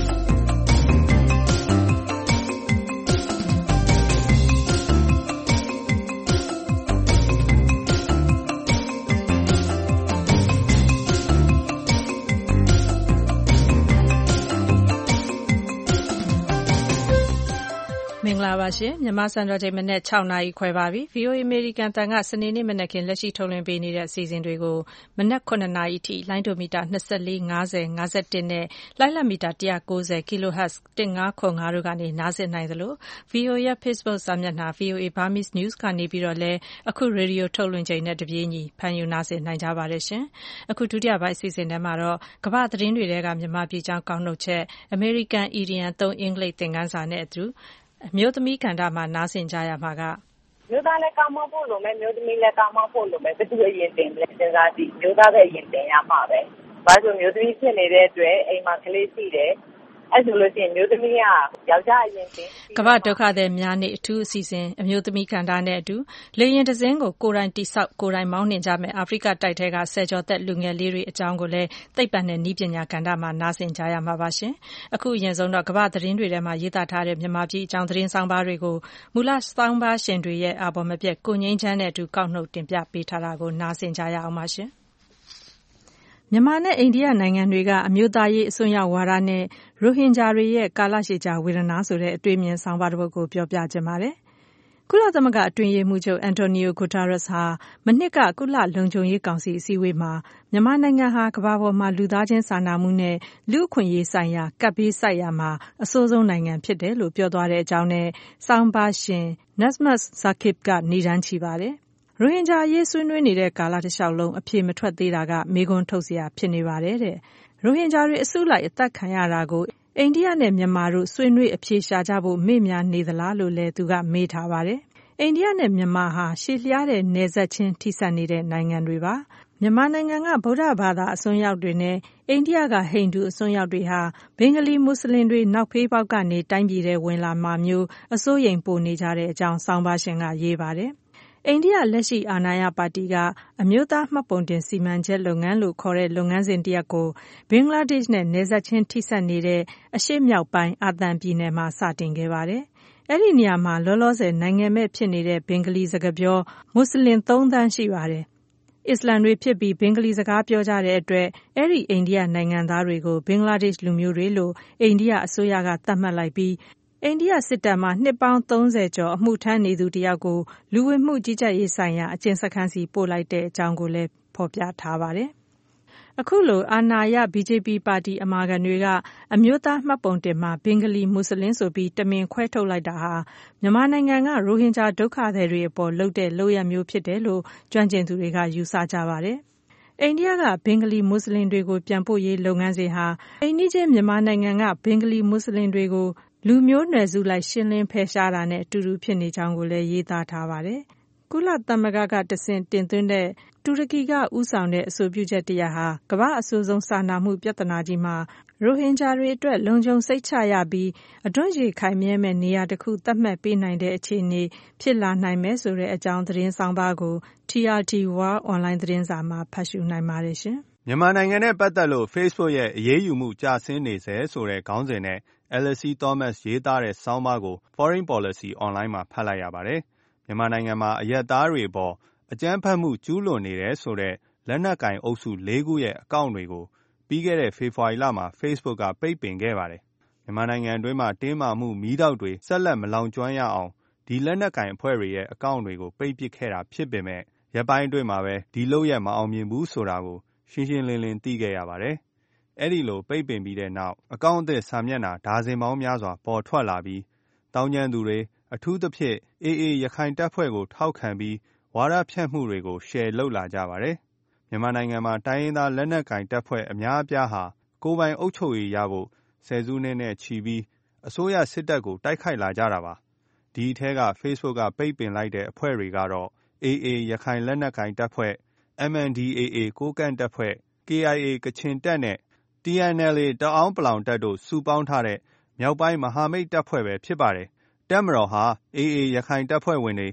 S2: မင်္ဂလာပါရှင်မြန်မာစံတော်ချိန်မနေ့၆နာရီခွဲပါပြီ ဗွီအိုအေ အမေရိကန်တန်ကစနေနေ့မနက်ခင်းလက်ရှိထုတ်လွှင့်ပေးနေတဲ့အစီအစဉ်တွေကိုမနက်ခုနှစ်နာရီထိလိုင်းဒိုမီတာ၂၄ ၅၀ ၅၁နဲ့လိုင်းလတ်မီတာ၁၉၀ kilohertz ၁၅ခု၅တို့ကနေနားဆင်နိုင်သလို ဗွီအိုအေရဲ့ Facebook စာမျက်နှာ ဗွီအိုအေ Burmese News ကနေပြီးတော့လည်းအခုရေဒီယိုထုတ်လွှင့်ချိန်နဲ့တပြေးညီဖန်ယူနားဆင်နိုင်ကြပါတယ်ရှင်အခုဒုတိယပိုင်းအစီအစဉ်ထဲမှာတော့ကမ္ဘာသတင်းတွေထဲကမြန်မာပြည်ကြောင်းကောက်နှုတ်ချက် American Idiom သုံးအင်္ဂလိပ်သင်ခန်းစာနဲ့အတူအမျိုးသမီးကဏ္ဍမှာနားဆင်ကြရမှာက
S14: မျိုးသားလည်းကောင်းမဖို့လိုမယ်မျိုးသမီးလည်းကောင်းမဖို့လိုမယ်ဘယ်သူအရင်တင်လဲစဉ်းစားကြည့်မျိုးသားပဲအရင်တင်ရမှာပဲဘာလို့မျိုးသမီးဖြစ်နေတဲ့အတွက်အိမ်မှာကလေးရှိတယ်အဲ့ဆိုလို့ရှိရင်မျိုးသမီးကယောက်ျားအရင်တင်
S2: ကမ္ဘာဒုက္ခသည်များနေ့အထူးအစီအစဉ်အမျိုးသမီးကဏ္ဍနဲ့အတူလေရင်တစင်းကိုကိုယ်တိုင်တိဆောက်ကိုယ်တိုင်မောင်းနှင်ကြမယ်အာဖရိကတိုက်ထဲကဆယ်ကျော်သက်လူငယ်လေးတွေအကြောင်းကိုလည်းသိပ္ပံနဲ့နည်းပညာကဏ္ဍမှာနားဆင်ကြရမှာပါရှင်အခုအရင်ဆုံးတော့ကမ္ဘာသတင်းတွေထဲမှာရေးသားထားတဲ့မြန်မာပြည်အကြောင်းသတင်းဆောင်ပါတွေကိုမူလစောင်းပါရှင်တွေရဲ့အာဘော်မပြတ်ကိုငိမ့်ချမ်းတဲ့အတူကောက်နှုတ်တင်ပြပေးထားတာကိုနားဆင်ကြရအောင်ပါရှင်မြန်မာနဲ့အိန္ဒိယနိုင်ငံတွေကအမျိုးသားရေးအစွန်းရောက်ဝါဒနဲ့ရိုဟင်ဂျာတွေရဲ့ကာလရှည်ကြာဝေဒနာဆိုတဲ့အတွေ့အမြင်ဆောင်ပါတစ်ပုဒ်ကိုပြောပြချင်ပါတယ်။ကုလသမဂ္ဂအတွင်းရေးမှူးချုပ်အန်တိုနီယိုဂူတာရက်စ်ဟာမနှစ်ကကုလလုံခြုံရေးကောင်စီအစည်းအဝေးမှာမြန်မာနိုင်ငံဟာကမ္ဘာပေါ်မှာလူသားချင်းစာနာမှုနဲ့လူ့အခွင့်အရေးဆိုင်ရာကပ်ဘေးဆိုက်ရာမှာအဆိုးဆုံးနိုင်ငံဖြစ်တယ်လို့ပြောသွားတဲ့အကြောင်းနဲ့ဆောင်းပါရှင် Nazmat Zakif ကနေတန်းချီပါတယ်။ရိုဟင်ဂျာအရေးဆွေးနွေးနေတဲ့ကာလတစ်လျှောက်လုံးအဖြေမထွက်သေးတာကမေးခွန်းထုတ်စရာဖြစ်နေပါတယ်တဲ့။ရိုဟင်ဂျာတွေအစုလိုက်အသတ်ခံရတာကိုအိန္ဒိယနဲ့မြန်မာတို့ဆွေးနွေးအဖြေရှာကြဖို့မေ့များနေသလားလို့လည်းသူကမေးထားပါတယ်။အိန္ဒိယနဲ့မြန်မာဟာရှည်လျားတဲ့နယ်စပ်ချင်းထိစပ်နေတဲ့နိုင်ငံတွေပါ။မြန်မာနိုင်ငံကဗုဒ္ဓဘာသာအစွန်းရောက်တွေနဲ့အိန္ဒိယကဟိန္ဒူအစွန်းရောက်တွေဟာဘင်္ဂလီမွတ်စလင်တွေနောက်ဖေးပေါက်ကနေတိုင်းပြည်ထဲဝင်လာမှာမျိုးအစိုးရိမ်ပိုနေကြတဲ့အကြောင်းဆောင်းပါရှင်ကရေးပါတယ်။အိန္ဒိယလက်ရှိအာဏာရပါတီကအမျိုးသားမှတ်ပုံတင်စီမံချက်လုပ်ငန်းလို့ခေါ်တဲ့လုပ်ငန်းစဉ်တစ်ရပ်ကိုဘင်္ဂလားဒေ့ရှ်နဲ့နယ်စပ်ချင်းထိစပ်နေတဲ့အရှေ့မြောက်ပိုင်းအာသံပြည်နယ်မှာစတင်ခဲ့ပါတယ်။အဲ့ဒီနေရာမှာလောလောဆယ်နိုင်ငံမဲ့ဖြစ်နေတဲ့ဘင်္ဂလီစကားပြောမွတ်စလင်သုံးသန်းရှိပါတယ်။အစ္စလမ်တွေဖြစ်ပြီးဘင်္ဂလီစကားပြောကြတဲ့အတွက်အဲ့ဒီအိန္ဒိယနိုင်ငံသားတွေကိုဘင်္ဂလားဒေ့ရှ်လူမျိုးတွေလို့အိန္ဒိယအစိုးရကသတ်မှတ်လိုက်ပြီးအိန္ဒိယစစ်တပ်မှနှစ်ပေါင်းသုံးဆယ်ကျော်အမှုထမ်းနေသူတယောက်ကိုလူဝင်မှုကြီးကြပ်ရေးဆိုင်ရာအကျဉ်းစခန်းစီပို့လိုက်တဲ့အကြောင်းကိုလည်းဖော်ပြထားပါတယ်။အခုလိုအာဏာရ ဘီဂျေပီ ပါတီအမာခံတွေကအမျိုးသားမှတ်ပုံတင်မှာဘင်္ဂလီမွတ်စလင်ဆိုပြီးတမင်ခွဲထုတ်လိုက်တာဟာမြန်မာနိုင်ငံကရိုဟင်ဂျာဒုက္ခသည်တွေအပေါ်လုပ်တဲ့လုပ်ရမျိုးဖြစ်တယ်လို့ကျွမ်းကျင်သူတွေကယူဆကြပါတယ်။အိန္ဒိယကဘင်္ဂလီမွတ်စလင်တွေကိုပြန်ပို့ရေးလုပ်ငန်းစဉ်ဟာအိန္ဒိချင်းမြန်မာနိုင်ငံကဘင်္ဂလီမွတ်စလင်တွေကိုလူမျိုးနွယ်စုလိုက်ရှင်းလင်းဖယ်ရှားတာနဲ့အတူတူဖြစ်နေကြောင်းကိုလည်းရေးသားထားပါတယ်။ကုလသမဂ္ဂကတဆင့်တင်သွင်းတဲ့တူရကီကဥဆောင်တဲ့အဆိုပြုချက်တရားဟာကမ္ဘာအဆိုးဆုံးစာနာမှုပြဿနာကြီးမှာရိုဟင်ဂျာတွေအတွက်လုံခြုံစိတ်ချရပြီးအတွန့်ရေခိုင်မြဲမဲ့နေရာတစ်ခုသတ်မှတ်ပေးနိုင်တဲ့အခြေအနေဖြစ်လာနိုင်မယ်ဆိုတဲ့အကြောင်းသတင်းဆောင်ပါကို T R T World Online သတင်းစာမှာဖတ်ရှုနိုင်ပါတယ်ရှင်
S15: ။မြန်မာနိုင်ငံနဲ့ပတ်သက်လို့ Facebook ရဲ့အရေးယူမှုကျဆင်းနေစေဆိုတဲ့ခေါင်းစဉ်နဲ့Alexi Thomas ရေးသားတဲ့ဆောင်းပါးကို Foreign Policy Online မှာဖတ်လိုက်ရပါတယ်။မြန်မာနိုင်ငံမှာအရပ်သားတွေအပေါ်အကြမ်းဖက်မှုကျူးလွန်နေတယ်ဆိုတဲ့လက်နက်ကင်အုပ်စုလေးခုရဲ့အကောင့်တွေကိုပြီးခဲ့တဲ့ဖေဖော်ဝါရီလမှာ Facebook ကပိတ်ပင်ခဲ့ပါတယ်။မြန်မာနိုင်ငံအတွင်းမှာတင်းမာမှုမီးတောက်တွေဆက်လက်မလောင်ကျွမ်းရအောင်ဒီလက်နက်ကင်အဖွဲ့တွေရဲ့အကောင့်တွေကိုပိတ်ပစ်ခဲ့တာဖြစ်ပေမဲ့ရပ်ပိုင်းအတွင်းမှာပဲဒီလုပ်ရက်မအောင်မြင်ဘူးဆိုတာကိုရှင်းရှင်းလင်းလင်းသိခဲ့ရပါတယ်။အဲ့ဒီလိုပိတ်ပင်ပြီးတဲ့နောက်အကောင့်အသစ်စာမျက်နှာဒါဇင်ပေါင်းများစွာပေါ်ထွက်လာပြီးတောင်းကျမ်းသူတွေအထူးသဖြင့် အေးအေး ရခိုင်တပ်ဖွဲ့ကိုထောက်ခံပြီးဝါဒဖြန့်မှုတွေကို share လုပ်လာကြပါတယ်။မြန်မာနိုင်ငံမှာတိုင်းရင်းသားလက်နက်ကင်တပ်ဖွဲ့အများအပြားဟာကိုယ်ပိုင်အုပ်ချုပ်ရေးရဖို့ဆယ်စုနှစ်နဲ့ချီပြီးအစိုးရစစ်တပ်ကိုတိုက်ခိုက်လာကြတာပါ။ဒီအထက်က Facebook ကပိတ်ပင်လိုက်တဲ့အဖွဲ့တွေကတော့ အေးအေး ရခိုင်လက်နက်ကင်တပ်ဖွဲ့ M N D A A ကိုးကန့်တပ်ဖွဲ့ K I A ကချင်တပ်နဲ့ T N L A တအောင်းပလောင်တပ်တို့စုပေါင်းထားတဲ့မြောက်ပိုင်းမဟာမိတ်တပ်ဖွဲ့ပဲဖြစ်ပါတယ်။တပ်မတော်ဟာအေးအေးရခိုင်တပ်ဖွဲ့ဝင်တွေရ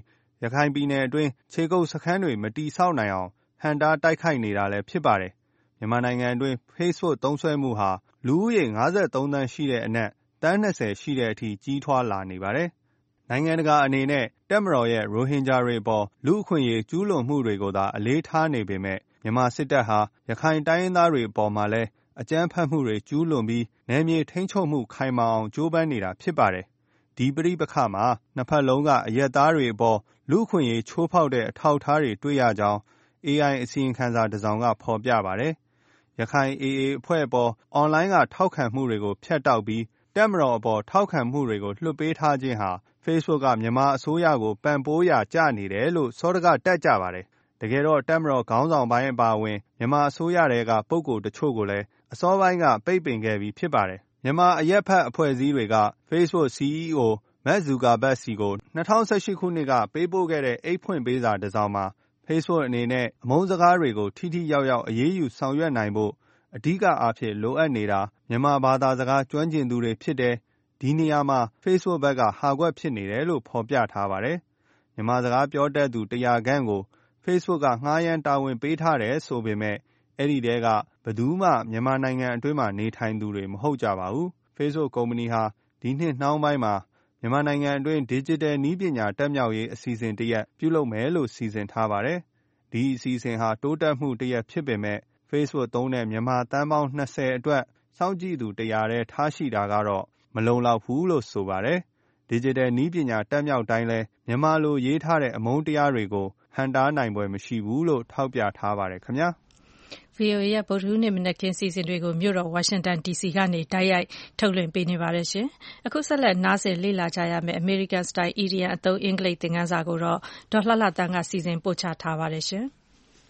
S15: ရခိုင်ပြည်နယ်အတွင်းခြေကုပ်စခန်းတွေမတီဆောက်နိုင်အောင်ဟန်တားတိုက်ခိုက်နေတာလည်းဖြစ်ပါတယ်။မြန်မာနိုင်ငံအတွင်း Facebook သုံးစွဲမှုဟာလူဦးရေငါးသုံးသန်းရှိတဲ့အနက်သန်း၂၀ရှိတဲ့အထိကြီးထွားလာနေပါတယ်။နိုင်ငံတကာအနေနဲ့တပ်မတော်ရဲ့ရိုဟင်ဂျာတွေအပေါ်လူ့အခွင့်အရေးကျူးလွန်မှုတွေကိုသာအလေးထားနေပေမဲ့မြန်မာစစ်တပ်ဟာရခိုင်တိုင်းရင်းသားတွေအပေါ်မှာလည်းအကြမ်းဖက်မှုတွေကျူးလွန်ပြီးနယ်မြေထိန်းချုပ်မှုခိုင်မာအောင်ကြိုးပမ်းနေတာဖြစ်ပါတယ်။ဒီပဋိပက္ခမှာနှစ်ဖက်လုံးကအရပ်သားတွေအပေါ်လူ့အခွင့်အရေးချိုးဖောက်တဲ့အထောက်အထားတွေတွေ့ရကြောင်း အေအိုင် အစီရင်ခံစာတစ်စောင်ကဖော်ပြပါတယ်။ရခိုင် အေအေ အဖွဲ့အပေါ်အွန်လိုင်းကထောက်ခံမှုတွေကိုဖျက်တောက်ပြီးတပ်မတော်အပေါ်ထောက်ခံမှုတွေကိုလွှတ်ပေးထားခြင်းဟာ Facebook ကမြန်မာအစိုးရကိုပံ့ပိုးရာကျနေတယ်လို့စောဒကတက်ကြပါတယ်။တကယ်တော့တပ်မတော်ခေါင်းဆောင်ပိုင်းအပါအဝင်မြန်မာအစိုးရတွေကပုဂ္ဂိုလ်တချို့ကိုလည်းအစောပိုင်းကပိတ်ပင်ခဲ့ပြီးဖြစ်ပါတယ်။မြန်မာအရက်ဖက်အဖွဲ့အစည်းတွေက Facebook စီ အီ အို မက်ဇူကာဘတ်စီကို၂၀၁၈ခုနှစ်ကပေးပို့ခဲ့တဲ့အိတ်ဖွင့်ပေးစာတစ်စောင်မှာ Facebook အနေနဲ့အမုန်းစကားတွေကိုထိထိရောက်ရောက်အရေးယူဆောင်ရွက်နိုင်ဖို့အဓိကအားဖြင့်လိုအပ်နေတာမြန်မာဘာသာစကားကျွမ်းကျင်သူတွေဖြစ်တယ်။ဒီနေရာမှာ Facebook ဘက်ကဟာကွက်ဖြစ်နေတယ်လို့ဖော်ပြထားပါတယ်။မြန်မာစကားပြောတတ်သူတရာခန့်ကို Facebook ကငှားရမ်းတာဝန်ပေးထားတယ်ဆိုပေမဲ့အဲ့ဒီတဲကဘယ်သူမှမြန်မာနိုင်ငံအတွင်းမှာနေထိုင်သူတွေမဟုတ်ကြပါဘူး။ Facebook ကုမ္ပဏီဟာဒီနှစ်နှောင်းပိုင်းမှာမြန်မာနိုင်ငံအတွင်း Digital နည်းပညာတက်မြောက်ရေးအစီအစဉ်တစ်ရပ်ပြုလုပ်မယ်လို့စီစဉ်ထားပါတယ်။ဒီအစီအစဉ်ဟာတိုးတက်မှုတစ်ရပ်ဖြစ်ပေမဲ့ Facebook သုံးတဲ့မြန်မာသန်းပေါင်း၂၀အတွက်စောင့်ကြည့်သူတရာထဲထားရှိတာကတော့မလုံလောက်ဘူးလို့ဆိုပါတယ်။ Digital နည်းပညာတက်မြောက်တိုင်းလဲမြန်မာလိုရေးထားတဲ့အမုန်းတရားတွေကိုဟန်တားနိုင်ပွဲမရှိဘူးလို့ထောက်ပြထားပါတယ်ခင်ဗျာ။
S2: ဗွီအိုအေရဲ့ဗုဒ္ဓဟူးနေ့မနက်ခင်းစီစဉ်တွေကိုမြို့တော်ဝါရှင်တန်ဒီစီကနေတိုက်ရိုက်ထုတ်လွှင့်ပေးနေပါတယ်ရှင်။အခုဆက်လက်နားဆင်လေ့လာကြရမယ့် American Style Idiom အသုံးအင်္ဂလိပ်သင်ခန်းစာကိုတော့ဒေါ်လှလှသန်းကစီစဉ်ပို့ချထားပါတယ်ရှင်။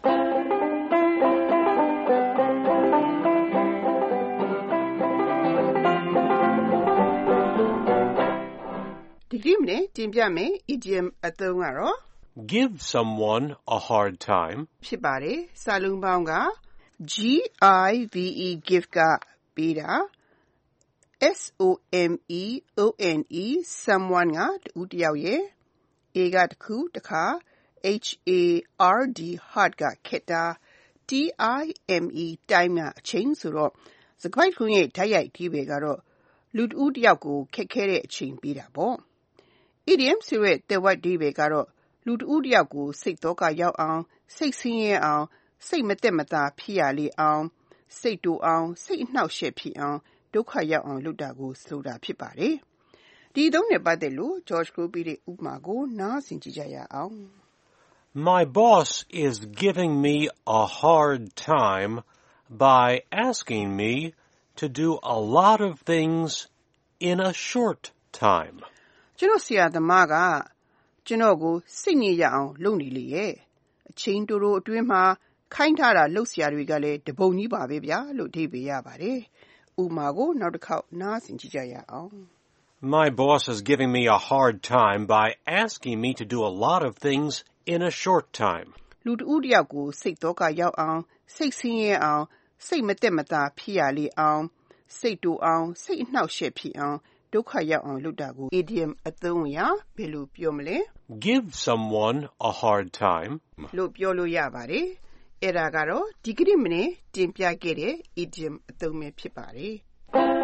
S16: ဒီကနေ့တင်ပြမယ် idiom အသုံးကတော့
S1: Give someone a hard time
S16: ဖြစ်ပါတယ်။စာလုံးပေါင်းက G I V E give ကပေးတာ S O M E O N E someone ကတူတယောက်ရဲ့ A ကတစ်ခုတစ်ခါ H A R D hard ကခက်တာ T I M E time ကအချိန်ဆိုတော့စကားခုရဲ့ဓာတ်ရိုက်ဒီပဲကတော့လူတူတယောက်ကိုခက်ခဲတဲ့အချိန်ပေးတာပေါ့။ idiom ဆိုတဲ့တဲ့ဝတ်ဒီပဲကတော့လူတူတယောက်ကိုစိတ်တော့ကရောက်အောင်စိတ်ဆင်းရဲအောင်စိတ်မသက်မသာဖြစ်ရလေအောင်စိတ်တူအောင်စိတ်အနှောက်အယှက်ဖြစ်အောင်ဒုက္ခရောက်အောင်လုပ်တာကိုဆိုတာဖြစ်ပါတယ်။ဒီသုံးနဲ့ပတ်သက်လို့ George ကိုပြီးတဲ့ဥပမာကိုနားဆင်ကြည့်ကြရအောင်
S1: My boss is giving me a hard time by asking me to do a lot of things in a short time.
S16: ကျွန်တော်ဆရာသမားကကျွန်တော်ကိုစိတ်ညစ်ရအောင်လုပ်နေလေရဲ့အချိန်တိုတိုအတွင်းမှာခိုင်းထားတာလုပ်စရာတွေကလည်းတပုံကြီးပါပဲဗျာလို့အဓိပ္ပာယ်ရပါတယ်။ဥပမာကိုနောက်တစ်ခေါက်နားဆင်ကြည့်ကြရအောင်
S1: My boss is giving me a hard time by asking me to do a lot of things in a short time.
S16: လူတူတယောက်ကိုစိတ်တော့ကရောက်အောင်စိတ်ဆင်းရဲအောင်စိတ်မသက်မသာဖြစ်ရလေအောင်စိတ်တူအောင်စိတ်အနှောက်အယှက်ဖြစ်အောင်ဒုက္ခရောက်အောင်လုပ်တာကို idiom အသုံးအရဘယ်လိုပြောမလဲ
S1: Give someone a hard time
S16: လို့ပြောလို့ရပါတယ်။အဲ့ဒါကတော့ဒီကနေ့မနေ့တင်ပြခဲ့တဲ့ idiom အသုံးပဲဖြစ်ပါတယ်။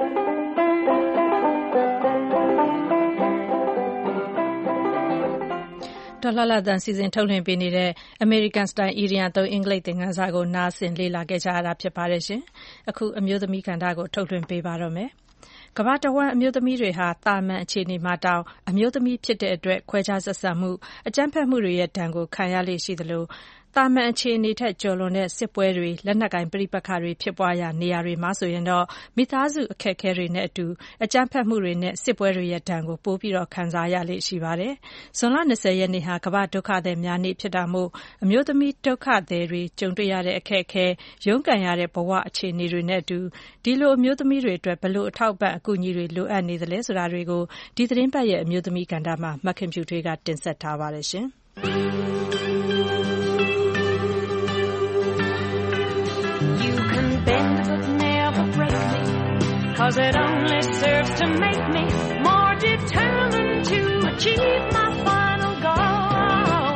S2: ဒေါ်လှလှသန်းစီစဉ်ထုတ်လွှင့်ပေးနေတဲ့ American Style Idiom အသုံးအင်္ဂလိပ်သင်ခန်းစာကိုနားဆင်လေ့လာခဲ့ကြရတာဖြစ်ပါတယ်ရှင်။အခုအမျိုးသမီးကဏ္ဍကိုထုတ်လွှင့်ပေးပါတော့မယ်။ကမ္ဘာတဝန်းအမျိုးသမီးတွေဟာတာမန်အခြေအနေမှာတောင်အမျိုးသမီးဖြစ်တဲ့အတွက်ခွဲခြားဆက်ဆံမှုအကြမ်းဖက်မှုတွေရဲ့ဒဏ်ကိုခံရလေ့ရှိသလိုတာမန်အခြေအနေထက်ကျော်လွန်တဲ့စစ်ပွဲတွေလက်နက်ကိုင်ပဋိပက္ခတွေဖြစ်ပွားရာနေရာတွေမှာဆိုရင်တော့မိသားစုအခက်အခဲတွေနဲ့အတူအကြမ်းဖက်မှုတွေနဲ့စစ်ပွဲတွေရဲ့ဒဏ်ကိုပိုပြီးတော့ခံစားရလေ့ရှိပါတယ်။ဇွန်လ၂၀ရက်နေ့ဟာကမ္ဘာဒုက္ခသည်များနေ့ဖြစ်တာမို့အမျိုးသမီးဒုက္ခသည်တွေကြုံတွေ့ရတဲ့အခက်အခဲရုန်းကန်ရတဲ့ဘဝအခြေအနေတွေနဲ့အတူဒီလိုအမျိုးသမီးတွေအတွက်ဘယ်လိုအထောက်ပံ့အကူအညီတွေလိုအပ်နေသလဲဆိုတာတွေကိုဒီသတင်းပတ်ရဲ့အမျိုးသမီးကဏ္ဍမှာမခင်ဖြူထွေးကတင်ဆက်ထားပါတယ်ရှင်။
S17: Cause it only serves to make me more determined to achieve my final goal.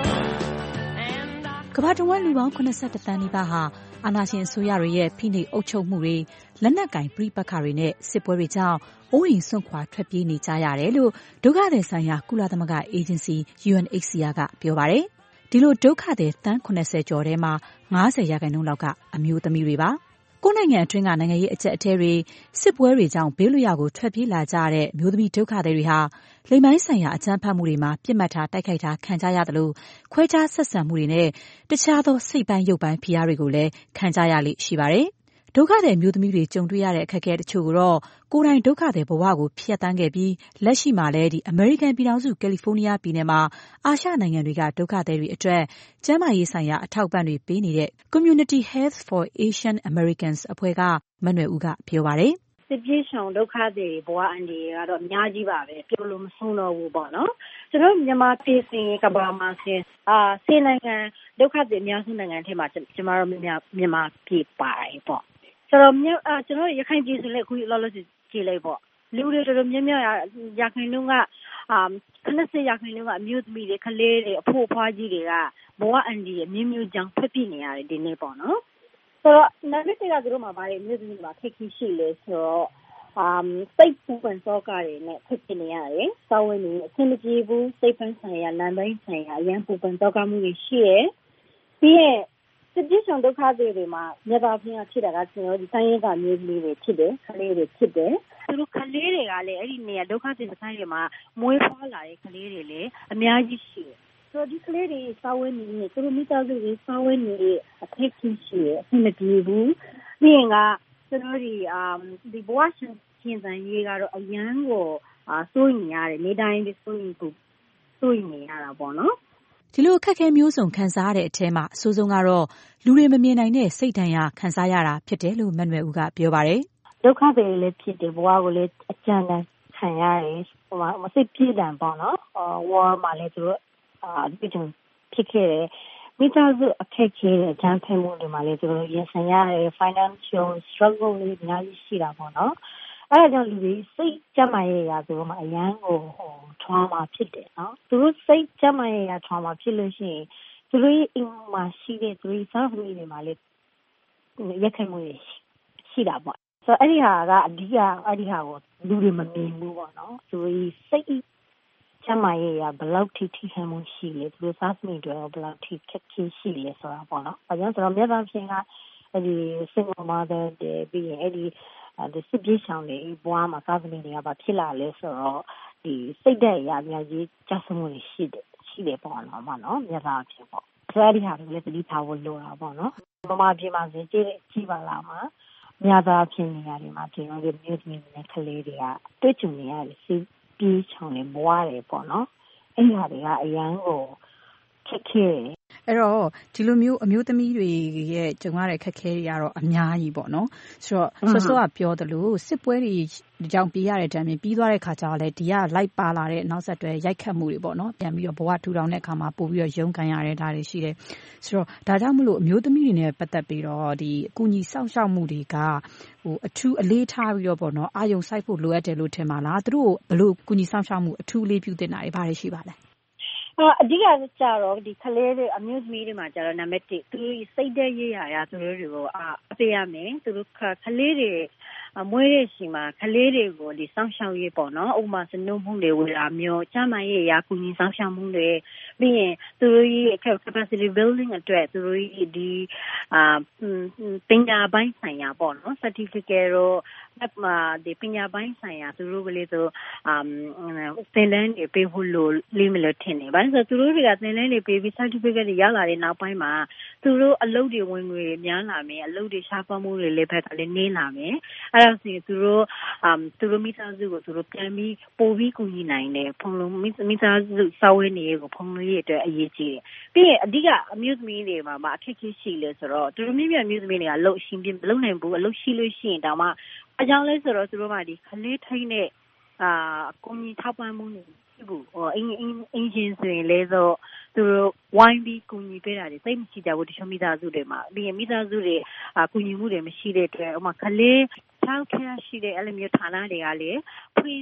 S18: ကမ္ဘာတဝန်းလူပေါင်း၇၁သန်းနီးပါးဟာအာဏာရှင်အစိုးရတွေရဲ့ဖိနှိပ်အုပ်ချုပ်မှုတွေလက်နက်ကင်ပဋိပက္ခတွေနဲ့စစ်ပွဲတွေကြောင့်အိုးအိမ်စွန့်ခွာထွက်ပြေးနေကြရတယ်လို့ဒုက္ခသည်ဆိုင်ရာကုလသမဂ္ဂအေဂျင်စီ U N H C R ကပြောပါတယ်။ဒီလိုဒုက္ခသည်သန်း၇၀ကျော်ထဲမှာ၅၀ရာခိုင်နှုန်းလောက်ကအမျိုးသမီးတွေပါ။ကိုယ့်နိုင်ငံအတွင်းကနိုင်ငံရေးအကျပ်အတည်းတွေစစ်ပွဲတွေကြောင့်ဘေးလွတ်ရာကိုထွက်ပြေးလာကြတဲ့မျိုးသမီးဒုက္ခသည်တွေဟာလိင်ပိုင်းဆိုင်ရာအကြမ်းဖက်မှုတွေမှာပြစ်မှတ်ထားတိုက်ခိုက်တာခံကြရတယ်လို့ခွဲခြားဆက်ဆံမှုတွေနဲ့တခြားသောစိတ်ပိုင်းရုပ်ပိုင်းဖိအားတွေကိုလည်းခံကြရလိမ့်ရှိပါတယ်။ဒုက္ခသည်မျိုးသမီးတွေကြုံတွေ့ရတဲ့အခက်အခဲတချို့ကိုတော့ကိုယ်တိုင်ဒုက္ခသည်ဘဝကိုဖျက်ဆီးခဲ့ပြီးလက်ရှိမှာလည်းဒီအမေရိကန်ပြည်ထောင်စုကယ်လီဖိုးနီးယားပြည်နယ်မှာအာရှနိုင်ငံတွေကဒုက္ခသည်တွေအတွက်ကျန်းမာရေးဆိုင်ရာအထောက်ပံ့တွေပေးနေတဲ့ Community Health for Asian Americans အဖွဲ့ကမနွယ်ဦးကပြောပါတယ်
S19: ။စစ်ပြေးရှောင်ဒုက္ခသည်ဘဝအန္တရာယ်ကတော့အများကြီးပါပဲပြောလို့မဆုံးတော့ဘူးပေါ့နော်ကျွန်တော်မြန်မာပြည်စင်ကဘာမှာစင်အာစေနိုင်ငံဒုက္ခသည်အများစုနိုင်ငံထဲမှာကျွန်တော်တို့မြန်မာပြည်ပါတယ်ပေါ့ဆိုတော့ကျွန်တော်ရခိုင်ပြည်ဆိုလေအခုလောလောဆယ်ကြည့်လိုက်ပေါ့လူတွေတော်တော်များများရခိုင်နှုန်းကအာခဏစရခိုင်နှုန်းကအမျိုးသမီးတွေကလေးတွေအဖို့အဖွားကြီးတွေကဘဝအန္တရာယ်မျိုးမျိုးကြောင့်ဖြစ်ပြနေရတယ်ဒီနေ့ပေါ့နော်ဆိုတော့နောက်တစ်ခါကျတော့မှာဗါလေမြို့ပြည်မှာခက်ခဲရှိလေဆိုတော့အမ်စိတ်ပူပန်စောကတွေနဲ့ဖြစ်ပြနေရတယ်။စောဝင်နေအဆင်မပြေဘူးစိတ်ပန်းဆိုင်ရာလမ်းပိုင်းဆိုင်ရာအရန်ပူပန်စောကမှုတွေရှိရယ်။ပြီးရင်စစ်ပြေးဆောင်ဒုက္ခတွေမှာမြေသားပြင်းဖြစ်တာကကျွန်တော်ဒီတိုင်းရင်းသားမျိုးလေးတွေဖြစ်တယ်ခလေးတွေဖြစ်တယ်။သူတို့ခလေးတွေကလည်းအဲ့ဒီနေရာဒုက္ခတွေဆိုင်တွေမှာမွေးဖွားလာတဲ့ခလေးတွေလည်းအများကြီးရှိတယ်။ဆိုတော့ဒီကလေးတွေစောဝင်နေသူတို့မိသားစုတွေစောဝင်နေအခက်အခဲရှိရယ်အဆင်မပြေဘူး။ပြီးရင်ကကျွန်တော်ဒီအမ်ဒီဘဝရှင်ရှင်တန်ရေးကတော့အရန်ကိုအာစိုးရင်ရတယ်နေတိုင်းဒီစိုးရင်ကိုစိုးရင်ရတာပေါ့နော်
S18: ဒီလိုအခက်အခဲမျိုးစုံခံစားရတဲ့အထဲမှာအဆိုးဆုံးကတော့လူတွေမမြင်နိုင်တဲ့စိတ်ဒဏ်ရာခံစားရတာဖြစ်တယ်လို့မန်နွယ်ဦးကပြောပါတယ်
S19: ဒုက္ခတွေလည်းဖြစ်တယ်ဘဝကိုလည်းအကြံတန်းခံရတယ်ဟိုမှာမစိတ်ပြေးတန်ပေါ့နော်အော်ဝါမှာလည်းသူတို့အာဒီတုန်းဖြစ်ခဲ့တယ်မိသားစုအခက်အခဲတဲ့အကြမ်းဖက်မှုတွေမှာလည်းသူတို့ရင်ဆိုင်ရတယ် financial struggle တွေအများကြီးရှိတာပေါ့နော်အဲ့ဒါကြောင့်လူတွေစိတ်ကြမ်းမာရေးရာသူတို့မှာအရန်ကိုဟို trauma ဖြစ်တယ်နော်သူတို့စိတ်ကြမ်းမာရေးရာ trauma ဖြစ်လို့ရှိရင်သူတို့ရဲ့အိမ်မှာရှိတဲ့သူတို့စားသမီးတွေမှာလည်းရက်ခိုင်မှုရှိတာပေါ့ဆိုတော့အဲ့ဒီဟာကအဓိကအဲ့ဒီဟာကိုလူတွေမမြင်ဘူးပေါ့နော်သူတို့စိတ်ကျမရဲ့ဘယ်လောက်ထိထိခံမှုရှိလဲသူတို့စားသမီးတွေဘယ်လောက်ထိခက်ခဲရှိလဲဆိုတာပေါ့နော်။ဘာကြောင့်ဆိုတော့မြေသားချင်းကအဲ့ဒီ single mother တွေပြီးရင်အဲ့ဒီဒီစစ်ပြေးရှောင်တွေဘွားမှာစားသမီးတွေကဘာဖြစ်လာလဲဆိုတော့ဒီစိတ်ဓာတ်အရာအများကြီးကျဆင်းမှုရှိတယ်ရှိတယ်ပေါ့နော်မနော်မြေသားချင်းပေါ့။ဆိုတော့ဒီဟာတွေလည်းသတိထားဖို့လိုတာပေါ့နော်။မမပြေမှာစကြည့်ကြည့်ပါလားမှာမြေသားချင်းနေရာတွေမှာကျွန်တော်တို့မြို့သမီးနဲ့ကလေးတွေကတွေ့ကြုံနေရတယ်စီပြေးချောင်းနေဘွားတယ်ပေါ့နော်အဲ့ဒီဟာတွေကအရန်ကိုခက်ခဲ
S2: အဲ့တော့ဒီလိုမျိုးအမျိုးသမီးတွေရဲ့ကြုံရတဲ့ခက်ခဲတွေကတော့အများကြီးပေါ့နော်ဆိုတော့ဆော့ဆော့ကပြောသလိုစစ်ပွဲတွေကြောင့်ပြေးရတဲ့တမ်းပြီးသွားတဲ့ခါကျတော့လေဒီကလိုက်ပါလာတဲ့နောက်ဆက်တွဲရိုက်ခတ်မှုတွေပေါ့နော်ပြန်ပြီးတော့ဘဝထူထောင်တဲ့အခါမှာပို့ပြီးတော့ရုန်းကန်ရတဲ့ဒါတွေရှိတယ်ဆိုတော့ဒါကြောင့်မလို့အမျိုးသမီးတွေနဲ့ပတ်သက်ပြီးတော့ဒီအကူအညီစောင့်ရှောက်မှုတွေကဟိုအထူးအလေးထားပြီးတော့ပေါ့နော်အာယုံစိုက်ဖို့လိုအပ်တယ်လို့ထင်ပါလားသူတို့ဘယ်လိုအကူအညီစောင့်ရှောက်မှုအထူးအလေးပြုသင့်တာတွေဘာတွေရှိပါလဲ
S19: အဓိကကျတော့ဒီကလေးတွေအမျိုးသမီးတွေမှာကျတော့နံပါတ်တစ်သူတို့စိတ်ဓာတ်ရေးရာရာသူတို့တွေကိုအပေးရမယ်သူတို့ကလေးတွေမွေးတဲ့ချိန်မှာကလေးတွေကိုဒီစောင့်ရှောက်ရေးပေါ့နော်ဥပမာစနုမှုတွေဝေတာမျိုးကျန်းမာရေးရာကူညီစောင့်ရှောက်မှုတွေပြီးရင်သူတို့ရဲ့ capacity building အတွက်သူတို့ရဲ့ဒီအာပညာပိုင်းဆိုင်ရာပေါ့နော် certificate တော့ဒီပညာပိုင်းဆိုင်ရာသူတို့ကလေးဆိုအမ်သင်တန်းတွေပေးဖို့လိုလိမ့်မလို့ထင်နေပါဆိုသူတို့တွေကသင်တန်းတွေပေးပြီး certificate တွေရလာတဲ့နောက်ပိုင်းမှာသူတို့အလုပ်တွေဝင်ငွေတွေများလာမယ်အလုပ်တွေရှားပါမှုတွေလည်းဘက်ကလည်းနေလာမယ်အဲ့ဒါဆိုရင်သူတို့အမ်သူတို့မိသားစုကိုသူတို့ပြန်ပြီးပို့ပြီးကူညီနိုင်တယ်ဖုန်းလုံးမိသားစုစောဝဲနေကိုဖုန်းလုံးရဲ့အတွက်အရေးကြီးတယ်ပြီးရင်အဓိကအမျိုးသမီးတွေမှာမအခက်အခဲရှိလဲဆိုတော့သူတို့မိမိအမျိုးသမီးတွေကလှုပ်ရှင်ပြမလုပ်နိုင်ဘူးအလုပ်ရှိလို့ရှိရင်တောင်မှအကြောင်းလဲဆိုတော့သူတို့ကဒီခလေးထိန်းတဲ့အာအကူအညီထောက်ပံ့မှုတွေဖြစ်ဘူးဟိုအင်းအင်းအင်းရှင်ဆိုရင်လဲဆိုသူတို့ဝိုင်းပြီးကူညီပေးတာတွေစိတ်မရှိကြဘူးတချို့မိသားစုတွေမှာပြီးရင်မိသားစုတွေအကူညီမှုတွေမရှိတဲ့အတွက်ဥပမာခလေးထောက်ခဲရှိတဲ့အဲ့လိုမျိုးဌာနတွေကလေဖွင့်ဖ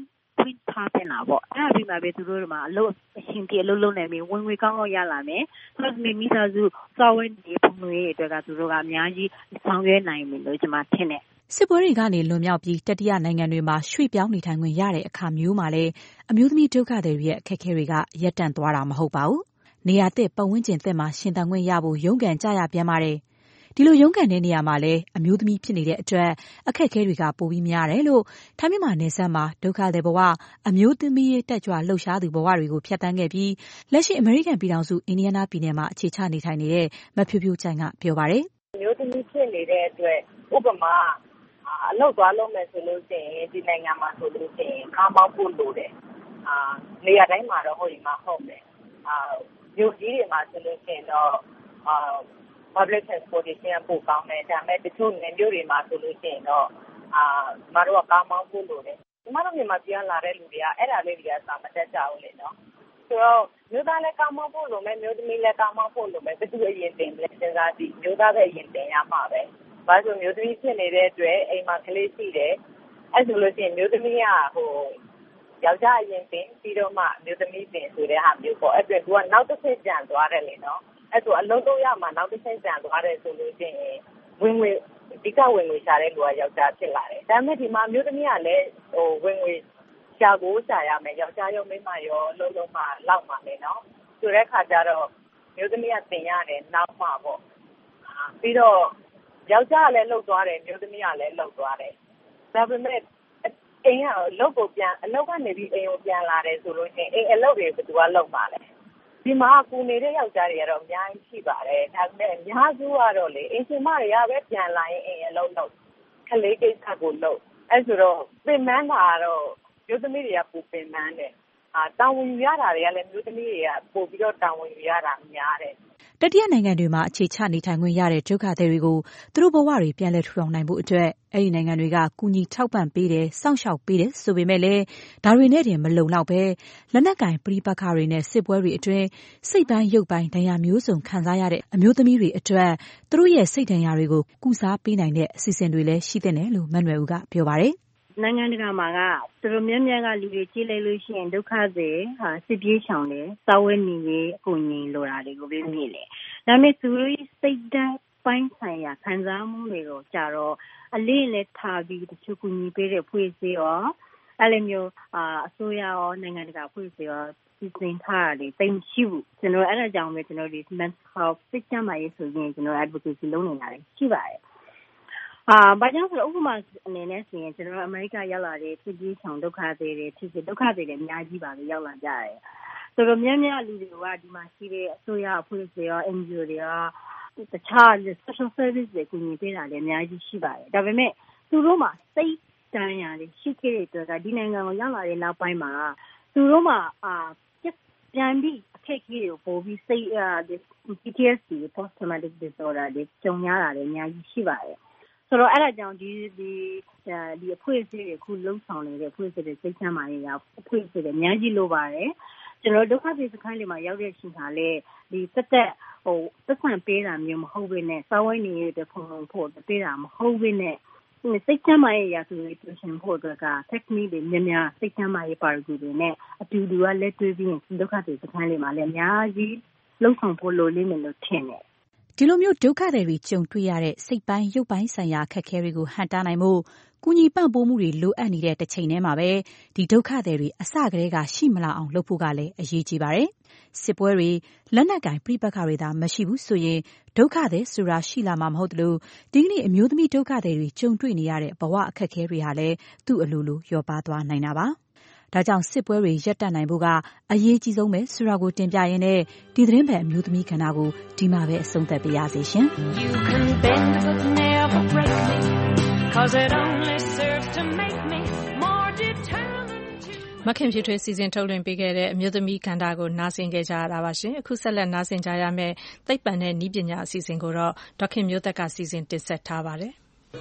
S19: ဖွင့်ထားတင်တာပေါ့အဲ့ဒါပြီးမှပဲသူတို့မှာအလုပ်အရှင်ပြေအလုပ်လုပ်နိုင်ပြီဝင်ငွေကောင်းကောင်းရလာမယ်ဆိုတော့မိသားစုစောဝဲနေပုံတွေအတွက်ကသူတို့ကအများကြီးဆောင်ရွက်နိုင်ပြီလို့ကျွန်မထင်တယ်
S18: စစ်ပွဲတွေကနေလွန်မြောက်ပြီးတတိယနိုင်ငံတွေမှာရွှေ့ပြောင်းနေထိုင်ခွင့်ရတဲ့အခါမျိုးမှာလည်းအမျိုးသမီးဒုက္ခသည်တွေရဲ့အခက်အခဲတွေကရပ်တန့်သွားတာမဟုတ်ပါဘူး။နေရာသစ်ပတ်ဝန်းကျင်သစ်မှာရှင်သန်ခွင့်ရဖို့ရုန်းကန်ကြရပြန်ပါတယ်။ဒီလိုရုန်းကန်တဲ့နေရာမှာလည်းအမျိုးသမီးဖြစ်နေတဲ့အတွက်အခက်အခဲတွေကပိုပြီးများတယ်လို့ထိုင်းမြန်မာနယ်စပ်မှာဒုက္ခသည်ဘဝအမျိုးသမီးရေးတက်ကြွလှုပ်ရှားသူဘဝတွေကိုဖြတ်သန်းခဲ့ပြီးလက်ရှိအမေရိကန်ပြည်ထောင်စုအင်ဒီယားနားပြည်နယ်မှာအခြေချနေထိုင်နေတဲ့မဖြိုးဖြိုးချိုင်ကပြောပါတယ်
S14: ။အမျိုးသမီးဖြစ်နေတဲ့အတွက်ဥပမာအလုပ်သွားလုပ်မယ်ဆိုလို့ရှိရင်ဒီနိုင်ငံမှာဆိုလို့ရှိရင်ကားမောင်းဖို့လိုတယ်အာနေရာတိုင်းမှာတော့ဟိုဒီမှာဟုတ်တယ်အာမြို့ကြီးတွေမှာဆိုလို့ရှိရင်တော့အာ public transportation ပို့ကောင်းတယ်ဒါပေမဲ့တချို့နေမြို့တွေမှာဆိုလို့ရှိရင်တော့အာမတို့ကကားမောင်းဖို့လိုတယ်ဒီမှာတော့မြန်မာပြည်လာတဲ့လူတွေကအဲ့ဒါလေးတွေကစာမတက်ကြဘူးလေနော်ဆိုတော့မြို့သားလည်းကားမောင်းဖို့လိုမယ်မြို့သမီးလည်းကားမောင်းဖို့လိုမယ်ဘယ်သူအရင်တင်လဲစဉ်းစားကြည့်မြို့သားပဲအရင်တင်ရမှာပဲဘာလို့မျိုးသမီးဖြစ်နေတဲ့အတွက်အိမ်မှာကလေးရှိတယ်အဲ့ဆိုလို့ရှိရင်မျိုးသမီးကဟိုယောက်ျားအရင်တင်ပြီးတော့မှမျိုးသမီးတင်ဆိုတဲ့ဟာမျိုးပေါ့အဲ့အတွက်သူကနောက်တစ်ဆင့်ပြန်သွားတယ်လေနော်အဲ့ဆိုအလုံးတော့ရမှာနောက်တစ်ဆင့်ပြန်သွားတယ်ဆိုလို့ရှိရင်ဝင်ငွေဒီကဝင်ငွေရှာတဲ့လူကယောက်ျားဖြစ်လာတယ်ဒါပေမဲ့ဒီမှာမျိုးသမီးကလည်းဟိုဝင်ငွေရှာကိုရှာရမယ်ယောက်ျားရောမိန်းမရောအလုံးလုံးမှလောက်ပါလေနော်ဆိုတဲ့ခါကျတော့မျိုးသမီးကတင်ရတယ်နောက်မှပေါ့ပြီးတော့ယောက်ျားကလည်းလှုပ်သွားတယ်မျိုးသမီးကလည်းလှုပ်သွားတယ်ဒါပေမဲ့အိမ်ကအလုပ်ကိုပြန်အလုပ်ကနေပြီးအိမ်ကိုပြန်လာတယ်ဆိုလို့ရှိရင်အိမ်အလုပ်တွေဘယ်သူကလုပ်မှာလဲဒီမှာကူနေတဲ့ယောက်ျားတွေကတော့အများကြီးရှိပါတယ်ဒါပေမဲ့အများစုကတော့လေအင်ရှင်မတွေကပဲပြန်လာရင်အိမ်အလုပ်လုပ်ကလေးကိစ္စကိုလုပ်အဲဆိုတော့ပြင်ပန်းတာကတော့မျိုးသမီးတွေကပူပင်ပန်းတယ်အာတာဝန်ယူရတာတွေကလည်းမျိုးသမီးတွေကပို့ပြီးတော့တာဝန်ယူရတာများတယ်
S18: တတိယနိုင်ငံတွေမှာအခြေချနေထိုင်ခွင့်ရတဲ့ဒုက္ခသည်တွေကိုသူတို့ဘဝတွေပြန်လည်ထူထောင်နိုင်ဖို့အတွက်အဲ့ဒီနိုင်ငံတွေကကူညီထောက်ပံ့ပေးတယ်စောင့်ရှောက်ပေးတယ်ဆိုပေမဲ့လည်းဒါတွေနဲ့တင်မလုံလောက်ပဲလက်နက်ကင်ပဋိပက္ခတွေနဲ့စစ်ပွဲတွေအတွင်းစိတ်ပိုင်းရုပ်ပိုင်းဒဏ်ရာမျိုးစုံခံစားရတဲ့အမျိုးသမီးတွေအတွက်သူတို့ရဲ့စိတ်ဒဏ်ရာတွေကိုကုစားပေးနိုင်တဲ့အစီအစဉ်တွေလည်းရှိတဲ့နယ်လို့မန်နွယ်ဦးကပြောပါတယ်
S19: နိုင်ငံတကာမှာကသူတို့များများကလူတွေကြီးလိုက်လို့ရှိရင်ဒုက္ခသည်ဟာစစ်ပြေးရှောင်တယ်စာဝတ်နေရေးအကူအညီလိုတာတွေကိုပြမြင်တယ်ဒါပေမဲ့သူတို့စိတ်ဓာတ်ပိုင်းဆိုင်ရာခံစားမှုတွေကိုကြတော့အလေးနဲ့ထားပြီးတချို့ကူညီပေးတဲ့ဖွဲ့စည်းရောအဲ့လိုမျိုးအာအစိုးရရောနိုင်ငံတကာဖွဲ့စည်းရောစီစဉ်ထားတယ်တိတ်ရှိဘူးကျွန်တော်အဲ့ဒါကြောင့်ပဲကျွန်တော်ဒီ mental health စိတ်ကျန်းမာရေးဆိုရင်ကျွန်တော် advocacy လုပ်နေတာရှိပါတယ်အာဘာကြောင့်ဆိုတော့ဥပမာအနေနဲ့ဆိုရင်ကျွန်တော်အမေရိကရောက်လာတဲ့ပြည်ကြီးဆောင်ဒုက္ခသည်တွေဖြစ်ဖြစ်ဒုက္ခသည်တွေအများကြီးပါပဲရောက်လာကြတယ်ဆိုတော့များများလူတွေကဒီမှာရှိတဲ့အစိုးရအဖွဲ့အစည်းရော N G O တွေရောတခြား social service တွေကူညီပေးတာလည်းအများကြီးရှိပါတယ်ဒါပေမဲ့သူတို့မှာစိတ်တန်ရာတွေရှိခဲ့တဲ့အတွက်ကဒီနိုင်ငံကိုရောက်လာတဲ့နောက်ပိုင်းမှာသူတို့မှာအာပြန်ပြီးအခက်အခဲတွေကိုပိုပြီးစိတ်အာ P T S D post traumatic disorder တွေကြုံရတာလည်းအများကြီးရှိပါတယ်ဆိုတော့အဲ့ဒါကြောင့်ဒီဒီဒီအဖွဲ့အစည်းတွေခုလုံဆောင်နေတဲ့အဖွဲ့အစည်းတွေစိတ်ချမ်းသာရေးအဖွဲ့အစည်းတွေအများကြီးလိုပါတယ်ကျွန်တော်ဒုက္ခသည်စခန်းတွေမှာရောက်တဲ့အချိန်ကလည်းဒီတက်တက်ဟိုသက်ဆံပေးတာမျိုးမဟုတ်ဘဲနဲ့စာဝိုင်းနေတဲ့ဖုံဖုံဖို့ပေးတာမဟုတ်ဘဲနဲ့စိတ်ချမ်းသာရေးရာသူတွေပြင်ဆင်ဖို့က technique တွေများများစိတ်ချမ်းသာရေးပါရဂူတွေနဲ့အတူတူကလက်တွဲပြီးဒုက္ခသည်စခန်းတွေမှာလည်းအများကြီးလုံဆောင်ဖို့လိုလိမ့်မယ်လို့ထင်တယ်
S18: ဒီလိုမျိုးဒုက္ခသည်တွေကြုံတွေ့ရတဲ့စိတ်ပိုင်းရုပ်ပိုင်းဆိုင်ရာအခက်အခဲတွေကိုဟန့်တားနိုင်ဖို့ကူညီပံ့ပိုးမှုတွေလိုအပ်နေတဲ့တစ်ချိန်တည်းမှာပဲဒီဒုက္ခသည်တွေအစကတည်းကရှိမလာအောင်လုပ်ဖို့ကလည်းအရေးကြီးပါတယ်။စစ်ပွဲတွေလက်နက်ကင်ပြိပက္ခတွေသာမရှိဘူးဆိုရင်ဒုက္ခသည်ဆိုတာရှိလာမှာမဟုတ်လို့ဒီကနေ့အမျိုးသမီးဒုက္ခသည်တွေကြုံတွေ့နေရတဲ့ဘဝအခက်အခဲတွေဟာလည်းသူ့အလိုလိုလျော့ပါသွားနိုင်တာပါ။ဒါကြောင့်စစ်ပွဲတွေရပ်တန့်နိုင်ဖို့ကအရေးကြီးဆုံးပဲဆိုတာကိုတင်ပြရင်းနဲ့ဒီသတင်းပတ်အမျိုးသမီးကဏ္ဍကိုဒီမှာပဲအဆုံးသတ်ပေးရစေရှင်။ You can bend but never break me cause it only serves to make me more determined to မခင်ဖြူထွေးစီစဉ်ထုတ်လွှင့်ပေးခဲ့တဲ့အမျိုးသမီးကဏ္ဍကိုနားဆင်ကြရတာပါရှင်အခုဆက်လက်နားဆင်ကြရမယ့်သိပ္ပံနဲ့နည်းပညာအစီအစဉ်ကိုတော့ဒေါက်ခင်မျိုးသက်ကစီစဉ်တင်ဆက်ထားပါတယ်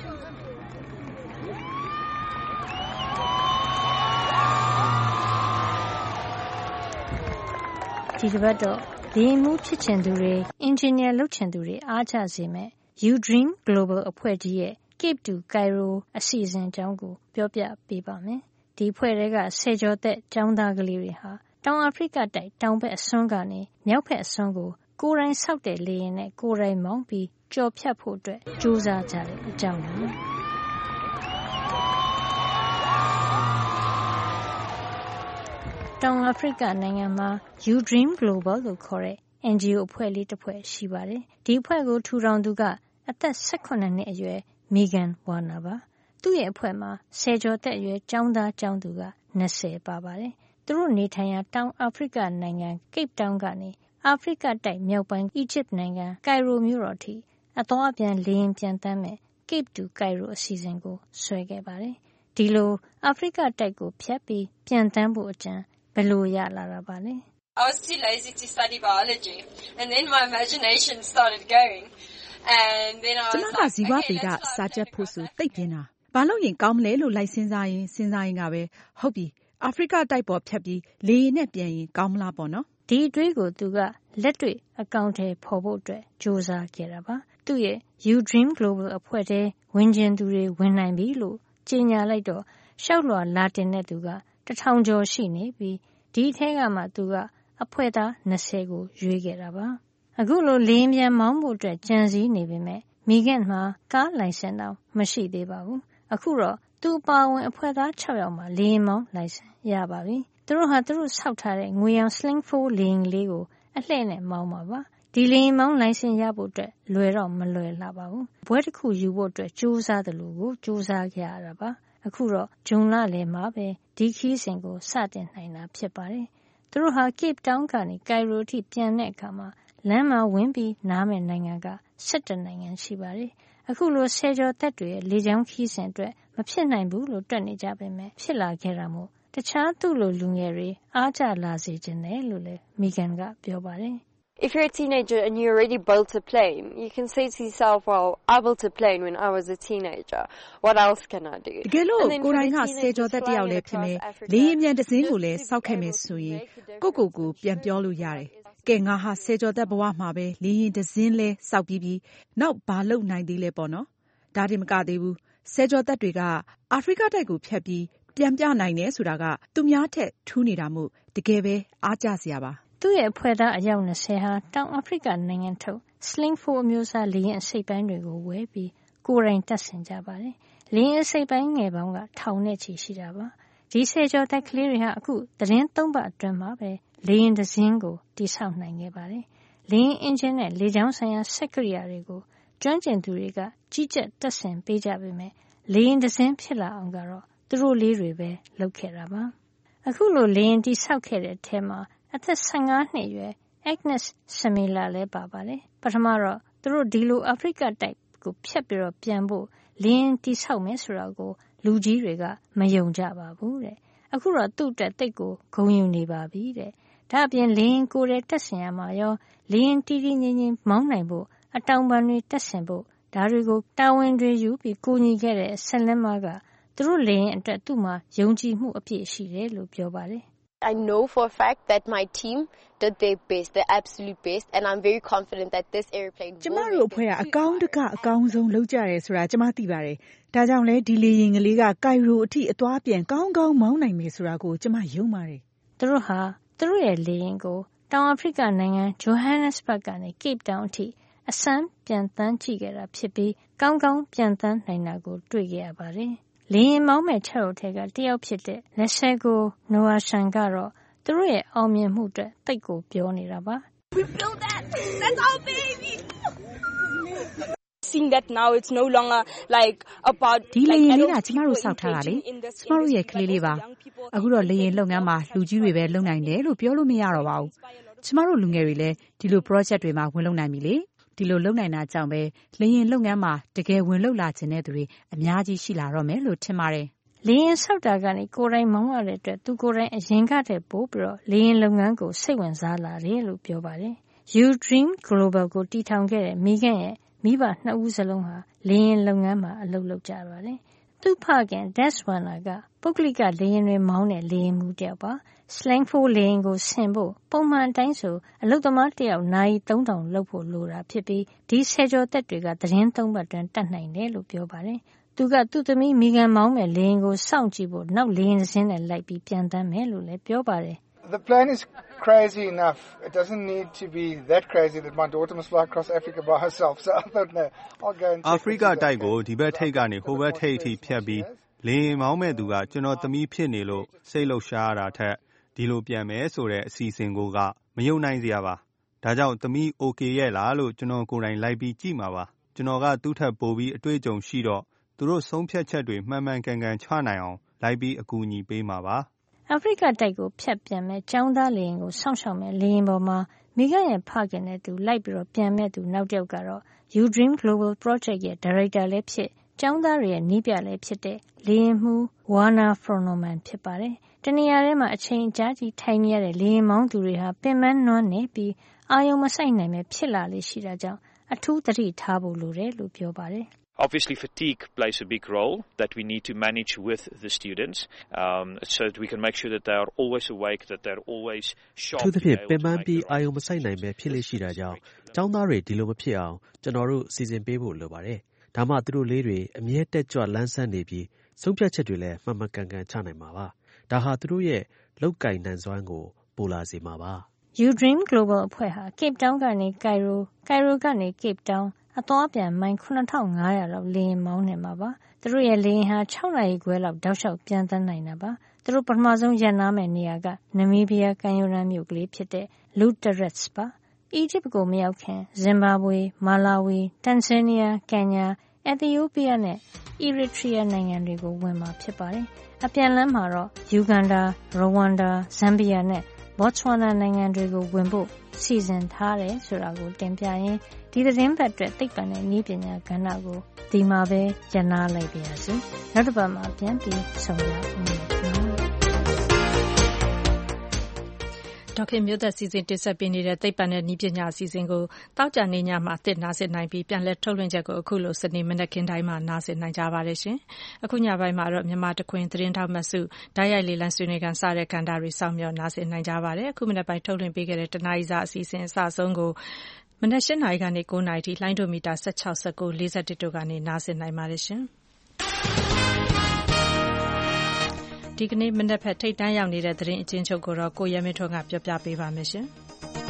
S20: ဒီတစ်ပတ်တော့ဒီမှုဖြစ်ချင်သူတွေအင်ဂျင်နီယာလုပ်ချင်သူတွေအားကျစေမဲ့ You Dream Global အဖွဲ့ကြီးရဲ့ Cape to Cairo အစီအစဉ်အကြောင်းကိုပြောပြပေးပါမယ်။ဒီဒီဖွဲ့တွေကဆယ်ကျော်သက်ကျောင်းသားကလေးတွေဟာတောင်အာဖရိကတိုက်တောင်ဘက်အစွန်းကနေမြောက်ဘက်အစွန်းကိုကိုယ်တိုင်ဆောက်တဲ့လေယာဉ်နဲ့ကိုယ်တိုင်မောင်းပြီးကျော်ဖြတ်ဖို့အတွက်ကြိုးစားကြတဲ့အကြောင်းပါတောင်အာဖရိကနိုင်ငံမှာ You Dream Global လို့ခေါ်တဲ့ အန်ဂျီအို အဖွဲ့လေးတစ်ဖွဲ့ရှိပါတယ်။ဒီအဖွဲ့ကိုထူထောင်သူကအသက်၁၇နှစ်အရွယ် Megan Warner ပါ။သူ့ရဲ့အဖွဲ့မှာဆယ်ကျော်သက်အရွယ်ကျောင်းသားကျောင်းသူက၂၀ပါပါတယ်။သူတို့နေထိုင်ရာတောင်အာဖရိကနိုင်ငံ Cape Town ကနေအာဖရိကတိုက်မြောက်ပိုင်း Egypt နိုင်ငံ Cairo မြို့တော်ထိအသွားအပြန်လေယာဉ်ပျံသန်းမဲ့ Cape to Cairo အစီအစဉ်ကိုဆွဲခဲ့ပါတယ်။ဒီလိုအာဖရိကတိုက်ကိုဖြတ်ပြီးပျံသန်းဖို့အကြံဘယ်လိုရလာတာပါလဲ
S21: I was too lazy to study biology and then my imagination started going and then I was
S22: ကျမကဇီဝဗေဒစာချက်ဖို့ဆိုသိပ်ပြင်းတာဘာလို့ရင်ကောင်းမလဲလို့လိုက်စဉ်းစားရင်စဉ်းစားရင်ကပဲဟုတ်ပြီအာဖရိကတိုက်ပေါ်ဖြတ်ပြီးလေယာဉ်နဲ့ပြန်ရင်ကောင်းမလားပေါ့နော်
S20: ဒီအတွေးကိုသူကလက်တွေ့အကောင့်ထဲပေါ်ဖို့အတွက်ကြိုးစားခဲ့တာပါသူ့ရဲ့ You Dream Global အဖွဲ့ထဲဝင်ကျင်သူတွေဝင်နိုင်ပြီလို့ကြေညာလိုက်တော့ရှောက်လွှာလာတင်တဲ့သူကတထောင်ကျော်ရှိနေပြီးဒီထဲကမှသူကအဖွဲသား၂၀ကိုရွေးခဲ့တာပါအခုလိုလေယာဉ်ပြန်မောင်းဖို့အတွက်ကြံစည်နေပေမဲ့မိခင်မှာကားလိုင်စင်တော့မရှိသေးပါဘူးအခုတော့သူ့ပါဝင်အဖွဲသား၆ယောက်မှလေယာဉ်မောင်းလိုင်စင်ရပါပြီသူတို့ဟာသူတို့ဆောက်ထားတဲ့ငွေရောင် Sling four လေယာဉ်လေးကိုအလှည့်နဲ့မောင်းပါပါဒီလေယာဉ်မောင်းလိုင်စင်ရဖို့အတွက်လွယ်တော့မလွယ်လာပါဘူးဘွဲတစ်ခုယူဖို့အတွက်ကြိုးစားတယ်လို့ကိုကြိုးစားခဲ့ရတာပါအခုတော့ဂျွန်လလယ်မှာပဲဒီခီးစဉ်ကိုစတင်နိုင်တာဖြစ်ပါတယ်သူတို့ဟာ Cape Town ကနေ Cairo ထိပြန်တဲ့အခါမှာလမ်းမှာဝင်ပြီးနားမဲ့နိုင်ငံက၁၁နိုင်ငံရှိပါတယ်အခုလိုဆယ်ကျော်သက်တွေရဲ့လေကြောင်းခီးစဉ်အတွက်မဖြစ်နိုင်ဘူးလို့တွက်နေကြပေမဲ့ဖြစ်လာခဲ့တာမို့တခြားသူ့လိုလူငယ်တွေအားကျလာစေခြင်းတယ်လို့လည်းမိကန်ကပြောပါတယ်
S21: If you're a teenager and you already built a plane, you can say to yourself, well, I built a plane when I was a teenager. What else can I do?
S22: တကယ်လို့ကိုယ်တိုင်ကဆယ်ကျော်သက်တယောက်လည်းဖြစ်မယ်။လေယာဉ်ပြန်တစ်စင်းကိုလည်းစောက်ခဲ့မယ်ဆိုရင်ကိုကိုကိုပြန်ပြောလို့ရတယ်။ကဲငါဟာဆယ်ကျော်သက်ဘဝမှာပဲလေယာဉ်တစ်စင်းလဲစောက်ပြီးပြီးနောက်ဘာလုပ်နိုင်သေးလဲပေါ့နော်။ဒါတင်မကသေးဘူး။ဆယ်ကျော်သက်တွေကအာဖရိကတိုက်ကိုဖြတ်ပြီးပြန်ပြနိုင်တယ်ဆိုတာကသူများထက်ထူးနေတာမို့တကယ်ပဲအားကျစရာပါ
S20: သူ့ရဲ့အဖွဲ့သားအယောက်၂၀ဟာတောင်အာဖရိကနိုင်ငံထုတ် Sling four အမျိုးအစားလေယာဉ်အစိတ်ပိုင်းတွေကိုဝယ်ပြီးကိုယ်တိုင်တပ်ဆင်ကြပါတယ်။လေယာဉ်အစိတ်ပိုင်းငယ်ပေါင်းကထောင်နဲ့ချီရှိတာပါ။ဒီဆယ်ကျော်သက်ကလေးတွေဟာအခုသတင်းသုံးပတ်အတွင်းမှာပဲလေယာဉ်တစ်စင်းကိုတိစောက်နိုင်ခဲ့ပါတယ်။လေယာဉ်အင်ဂျင်နဲ့လေကြောင်းဆိုင်ရာစက်ကိရိယာတွေကိုကျွမ်းကျင်သူတွေကကြီးကြပ်တပ်ဆင်ပေးကြပေမဲ့လေယာဉ်တစ်စင်းဖြစ်လာအောင်ကတော့သူတို့လေးတွေပဲလုပ်ခဲ့တာပါ။အခုလိုလေယာဉ်တိစောက်ခဲ့တဲ့အထဲမှာအသက်၁၅နှစ်အရွယ် Agnes Samila လည်းပါပါတယ်ပထမတော့သူတို့ဒီလိုအာဖရိကတိုက်ကိုဖြတ်ပြီးတော့ပြန်ဖို့လင်းတိဆောက်မယ်ဆိုတာကိုလူကြီးတွေကမယုံကြပါဘူးတဲ့အခုတော့သူ့အတွက်တိတ်ကိုဂုဏ်ယူနေပါပြီတဲ့ဒါအပြင်လင်းကိုယ်တဲ့တက်ဆင်ရမှာရောလင်းတီးတီးငင်းငင်းမောင်းနိုင်ဖို့အတောင်ပံတွေတက်ဆင်ဖို့ဒါတွေကိုတာဝန်တွေယူပြီးကိုညီခဲ့တဲ့ဆက်လင်းမကသူတို့လင်းအတွက်သူ့မှာယုံကြည်မှုအပြည့်ရှိတယ်လို့ပြောပါတယ်
S21: I know for a fact that my team did their best, their absolute best, and I'm very confident that this airplane will
S22: ကျမတို့အဖွဲ့ကအကောင်းတကအကောင်းဆုံးလုပ်ကြတယ်ဆိုတာကျမသိပါတယ်။ဒါကြောင့်လဲဒီလေယာဉ်ကလေးကကိုင်ရိုအထိအသွားပြန်ကောင်းကောင်းမောင်းနိုင်မယ်ဆိုတာကိုကျမယုံပါတယ်
S20: ။သူတို့ဟာသူတို့ရဲ့လေယာဉ်ကိုတောင်အာဖရိကနိုင်ငံ Johannesburg ကနေ Cape Town အထိအစမ်းပြန်တန်းကြည့်ခဲ့တာဖြစ်ပြီးကောင်းကောင်းပြန်တန်းနိုင်တာကိုတွေ့ခဲ့ရပါတယ်။လေယာဉ်မောင်းမဲ့ချက်တို့ထဲကတယောက်ဖြစ်တဲ့ Lesego Noashan ကတော့သူတို့ရဲ့အောင်မြင်မှုအတွက်တိတ်ကိုပြောနေတာပါ
S21: We built that. That's our baby. Seeing that now it's no longer like about
S22: ဒီလေယာဉ်လေးကကျမတို့စောက်ထားတာလေကျမတို့ရဲ့ကလေးလေးပါအခုတော့လေယာဉ်လုပ်ငန်းမှာလူကြီးတွေပဲလုပ်နိုင်တယ်လို့ပြောလို့မရတော့ပါဘူးကျမတို့လူငယ်တွေလည်းဒီလို project တွေမှာဝင်လုပ်နိုင်ပြီလေဒီလိုလုပ်နိုင်တာကြောင့်ပဲလေယာဉ်လုပ်ငန်းမှာတကယ်ဝင်လုပ်လာခြင်းတဲ့သူတွေအများကြီးရှိလာတော့မယ်လို့ထင်ပါတယ်
S20: လေယာဉ်ဆောက်တာကနေကိုယ်တိုင်မောင်းရတဲ့အတွက်သူကိုယ်တိုင်အရင်ကတည်းပို့ပြီးတော့လေယာဉ်လုပ်ငန်းကိုစိတ်ဝင်စားလာတယ်လို့ပြောပါတယ်။ You Dream Global ကိုတည်ထောင်ခဲ့တဲ့မိခင်ရဲ့မိဘနှစ်ဦးစလုံးဟာလေယာဉ်လုပ်ငန်းမှာအလုပ်လုပ်ကြပါတယ်။သူ့ဖခင် Deswana ကပုဂ္ဂလိကလေယာဉ်တွေမောင်းတဲ့လေယာဉ်မှူးတယောက်ပါ။ Sling four လေယာဉ်ကိုဆင်ဖို့ပုံမှန်အတိုင်းဆိုအလုပ်သမားတယောက်နာရီသုံးထောင်လုပ်ဖို့လိုတာဖြစ်ပြီးဒီဆယ်ကျော်သက်တွေကသတင်းသုံးပတ်တွင်တတ်နိုင်တယ်လို့ပြောပါတယ်။သူကသူ့သမီးမီဂန်မောင်းမဲ့လေယာဉ်ကိုစောင့်ကြည့်ဖို့နောက်လေယာဉ်တစ်စင်းနဲ့လိုက်ပြီးပြန်တမ်းမယ်လို့လည်းပြောပါတယ်။
S3: The plan is crazy enough. It doesn't need to be that crazy that my daughter must fly across Africa by herself. So I thought, no, I'll go and check.
S15: Africa တိုက်ကိုဒီဘက်ထိပ်ကနေဟိုဘက်ထိပ်အထိဖြတ်ပြီးလေယာဉ်မောင်းမဲ့သူကကျွန်တော်သမီးဖြစ်နေလို့စိတ်လှုပ်ရှားရတာထက်ဒီလိုပြန်မယ်ဆိုတဲ့အစီအစဉ်ကိုကမယုံနိုင်စရာပါ။ဒါကြောင့်သမီး okay ရဲ့လားလို့ကျွန်တော်ကိုယ်တိုင်လိုက်ပြီးကြည့်မှာပါ။ကျွန်တော်ကသူ့ထက်ပိုပြီးအတွေ့အကြုံရှိတော့သူတို့ဆုံးဖြတ်ချက်တွေမှန်မှန်ကန်ကန်ချနိုင်အောင်လိုက်ပြီးအကူအညီပေးမှာပါ
S20: ။အာဖရိကတိုက်ကိုဖြတ်ပြန်မဲ့ကျောင်းသားလေယာဉ်ကိုစောင့်ရှောက်မဲ့လေယာဉ်ပေါ်မှာမိခရဲ့ဖခင်နဲ့သူလိုက်ပြီးတော့ပြန်မဲ့သူနောက်တစ်ယောက်ကတော့ You Dream Global Project ရဲ့ဒါရိုက်တာလည်းဖြစ်ကျောင်းသားတွေရဲ့နီးပြလည်းဖြစ်တဲ့လေယာဉ်မှူး Warner Froneman ဖြစ်ပါတယ်။တနေရာထဲမှာအချိန်ကြာကြီးထိုင်နေရတဲ့လေယာဉ်မောင်းသူတွေဟာပင်ပန်းနွမ်းနေပြီးအာရုံမစိုက်နိုင်ပဲဖြစ်လာလေရှိတာကြောင့်အထူးသတိထားဖို့လိုတယ်လို့ပြောပါတယ်။
S6: Obviously, fatigue plays a big role that we need to manage with the students um, so that we can make sure that they are always awake, that they are always sharp.
S23: သူတို့ဖြင့်ပင်ပန်းပြီးအာရုံမစိုက်နိုင်ပဲဖြစ်လေရှိတာကြောင့်ကျောင်းသားတွေဒီလိုမဖြစ်အောင်ကျွန်တော်တို့စီစဉ်ပေးဖို့လိုပါတယ်။ဒါမှသူတို့လေးတွေအမြဲတက်ကြွလန်းဆန်းနေပြီးဆုံးဖြတ်ချက်တွေလည်းမှန်မှန်ကန်ကန်ချနိုင်မှာပါ။ဒါဟာသူတို့ရဲ့လောက်ကင်နိုင်စွမ်းကိုပိုလာစေမှာပါ
S20: ။ You Dream Global အဖွဲ့ဟာ Cape Town ကနေ Cairo, Cairo ကနေ Cape Townအသွားပြန်မိုင်ခုနှစ်ထောင်ငါးရာလောက်လေယာဉ်မောင်းနေမှာပါသူတို့ရဲ့လေယာဉ်ဟာ၆နာရီခွဲလောက်တောက်လျှောက်ပြန်တန်းနိုင်တာပါသူတို့ပထမဆုံးရပ်နားမဲ့နေရာကနမီးဘီးယားကမ်းရိုးတန်းမြို့ကလေးဖြစ်တဲ့ Luteret ပါအီဂျစ်ကိုမရောက်ခင်ဇင်ဘာဘွေမာလာဝီတန်ဇန်နီးယားကင်ညာအက်သီယိုးပီးယားနဲ့အီရီထရီးယားနိုင်ငံတွေကိုဝင်မှာဖြစ်ပါတယ်အပြန်လမ်းမှာတော့ယူဂန်ဒါရဝမ်ဒါဇမ်ဘီယာနဲ့ဘော့ချ်ဝါနာနိုင်ငံတွေကိုဝင်ဖို့စီစဉ်ထားတယ်ဆိုတာကိုတင်ပြရင်းဒီသတင်းပတ်အတွက်သိပ္ပံနဲ့နည်းပညာကဏ္ဍကိုဒီမှာပဲရနာလိုက်ပါရစေနောက်တစ်ပတ်မှာပြန်ပြီးဆုံရအောင်
S2: ဒေါက်ခင်မျိုးသက်စီစဉ်တင်ဆက်ပေးနေတဲ့သိပ္ပံနဲ့နည်းပညာအစီအစဉ်ကိုတောက်ကြနေညမှာတစ်နားဆင်နိုင်ပြီးပြန်လည်ထုတ်လွှင့်ချက်ကိုအခုလိုစနေမနက်ခင်းတိုင်းမှာနားဆင်နိုင်ကြပါတယ်ရှင်။အခုညပိုင်းမှာတော့မြန်မာတခွင်သတင်းထောက်မဆုဓာတ်ရိုက်လေလံဆွေးနွေးကန်စတဲ့ကဏ္ဍတွေစောင့်မျှော်နားဆင်နိုင်ကြပါတယ်။အခုမနက်ပိုင်းထုတ်လွှင့်ပေးခဲ့တဲ့တနားရီစာအစီအစဉ်အစဆုံးကိုမနက်၈နာရီကနေ၉နာရီထိလိုင်းဒိုမီတာ၁၆ ၁၉ ၄၁တို့ကနေနားဆင်နိုင်ပါတယ်ရှင်။ဒီကနေ့မနက်ဖက်ထိတ်တန်းရောက်နေတဲ့သတင်းအချင်းချုပ်ကိုတော့ကိုရဲမင်းထွန်းကပြောပြပေးပါမယ်ရှင်။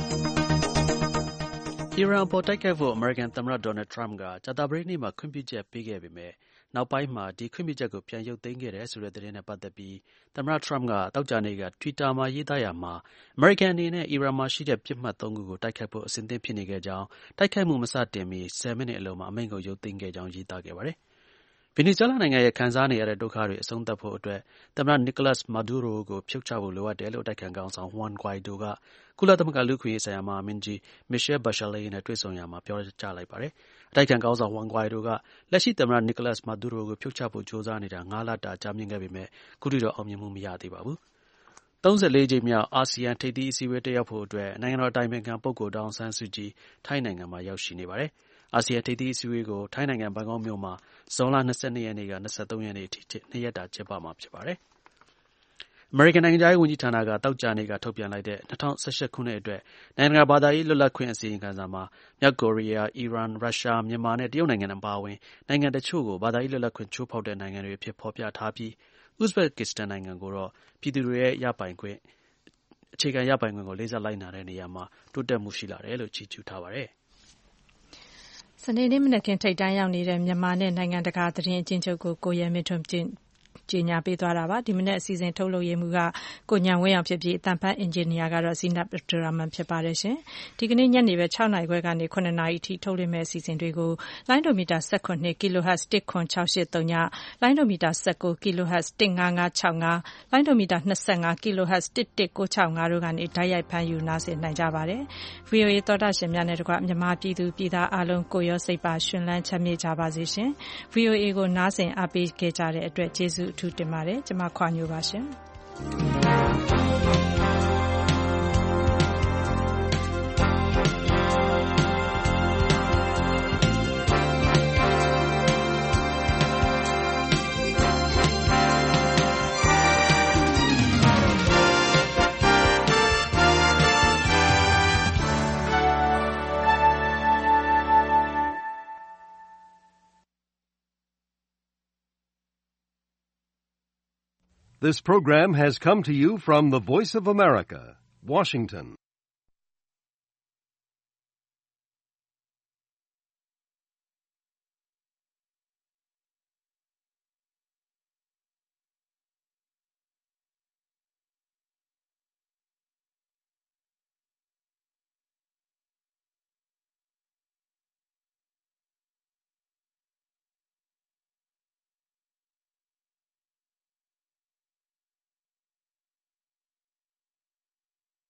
S24: အီရန်ပေါ်တိုက်ခိုက်ဖို့အမေရိကန်သမ္မတဒေါ်နယ်ထရမ့်ကကြာသပတေးနေ့မှာခွင့်ပြုချက်ပေးခဲ့ပေမဲ့နောက်ပိုင်းမှာဒီခွင့်ပြုချက်ကိုပြန်ရုပ်သိမ်းခဲ့တယ်ဆိုတဲ့သတင်းနဲ့ပတ်သက်ပြီးသမ္မတထရမ့်ကတောက်ကြနေက Twitter မှာရေးသားရမှာအမေရိကန်အနေနဲ့အီရန်မှာရှိတဲ့ပစ်မှတ်သုံးခုကိုတိုက်ခိုက်ဖို့အစဉ်သင့်ဖြစ်နေခဲ့ကြောင်းတိုက်ခိုက်မှုမစတင်မီဆယ်မိနစ်အလိုမှာအမိန့်ကိုရုပ်သိမ်းခဲ့ကြောင်းရေးသားခဲ့ပါတယ်။ဗင်နီဇွဲလားနိုင်ငံရဲ့ခံစားနေရတဲ့ဒုက္ခတွေအဆုံးသတ်ဖို့အတွက်သမ္မတ Nicolas Maduro ကိုဖြုတ်ချဖို့လိုအပ်တယ်လို့တိုက်ခိုက်ခေါင်းဆောင် Juan Guaido ကကုလသမဂ္ဂလူ့အခွင့်အရေးဆိုင်ရာမဟာမင်းကြီး Michelle Bachelet နဲ့တွေ့ဆုံရာမှာပြောကြားလိုက်ပါတယ်။အတိုက်အခံခေါင်းဆောင် Juan Guaido ကလက်ရှိသမ္မတ Nicolas Maduro ကိုဖြုတ်ချဖို့ကြိုးစားနေတာငါးလတာကြာမြင့်ခဲ့ပေမဲ့ခုထိတော့အောင်မြင်မှုမရသေးပါဘူး။သုံးဆယ်လေးကြိမ်မြောက်အာဆီယံထိပ်သီးအစည်းအဝေးတက်ရောက်ဖို့အတွက်နိုင်ငံတော်အတိုင်ပင်ခံပုဂ္ဂိုလ်ဒေါ်အောင်ဆန်းစုကြည်ထိုင်းနိုင်ငံမှာရောက်ရှိနေပါတယ်။အာဆီယံထိပ်သီးအစည်းအဝေးကိုထိုင်းနိုင်ငံဘန်ကောက်မြို့မှာဇွန်လ၂၂ရက်နေ့က၂၃ရက်နေ့အထိနှစ်ရက်တာကျင်းပမှာဖြစ်ပါတယ်။အမေရိကန်နိုင်ငံခြားရေးဝန်ကြီးဌာနကသောကြာနေ့ကထုတ်ပြန်လိုက်တဲ့၂၀၁၈ခုနှစ်အတွက်နိုင်ငံတကာဘာသာရေးလွတ်လပ်ခွင့်အစီရင်ခံစာမှာမြောက်ကိုရီးယား၊အီရန်၊ရုရှား၊မြန်မာနဲ့တရုတ်နိုင်ငံအပါအဝင်နိုင်ငံတချို့ကိုဘာသာရေးလွတ်လပ်ခွင့်ချိုးဖောက်တဲ့နိုင်ငံတွေအဖြစ်ဖော်ပြထားပြီးဥဇဘက်ကစ္စတန်နိုင်ငံကိုတော့ပြည်သူတွေရဲ့ရပိုင်ခွင့်အခြေခံရပိုင်ခွင့်ကိုလေးစားလိုက်နာတဲ့နေရာမှာတိုးတက်မှုရှိလာတယ်လို့ချီးကျူးထားပါတယ်။
S2: စနေနေ့မနက်ခင်းထိပ်တန်းရောက်နေတဲ့မြန်မာနဲ့နိုင်ငံတကာသတင်းအချင်းချုပ်ကိုကိုရဲမင်းထွန်းကြေညာပေးသွားတာပါဒီမနေ့အစီအစဉ်ထုတ်လုပ်ရေးမှုကကိုညံဝင်းအောင်ဖြစ်ပြီးအတန်ဖတ်အင်ဂျင်နီယာကတော့ဇီနပ်ဒရာမန်ဖြစ်ပါတယ်ရှင်ဒီကနေ့ညနေပဲ၆နာရီခွဲကနေ၇နာရီအထိထုတ်လွှင့်မဲ့အစီအစဉ်တွေကိုလိုင်းဒိုမီတာ၁၇ kilohertz ၁ခွန်၆၈၃ညလိုင်းဒိုမီတာ၁၉ kilohertz ၁၅၅၆၅လိုင်းဒိုမီတာ၂၅ kilohertz ၁၁၉၆၅တို့ကနေဓာတ်ရိုက်ဖမ်းယူနားဆင်နိုင်ကြပါတယ် ဗွီအိုအေ သောတာရှင်များနဲ့တကွမြန်မာပြည်သူပြည်သားအားလုံးကိုရောစိတ်ပါရှင်လန်းချမ်းမြေ့ကြပါစေရှင် ဗွီအိုအေ ကိုနားဆင်အားပေးခဲ့ကြတဲ့အတွက်ကျေးဇူးအထူးတင်ပါတယ်ကျွန်မခွာညိုပါရှင်
S4: This program has come to you from the Voice of America, Washington.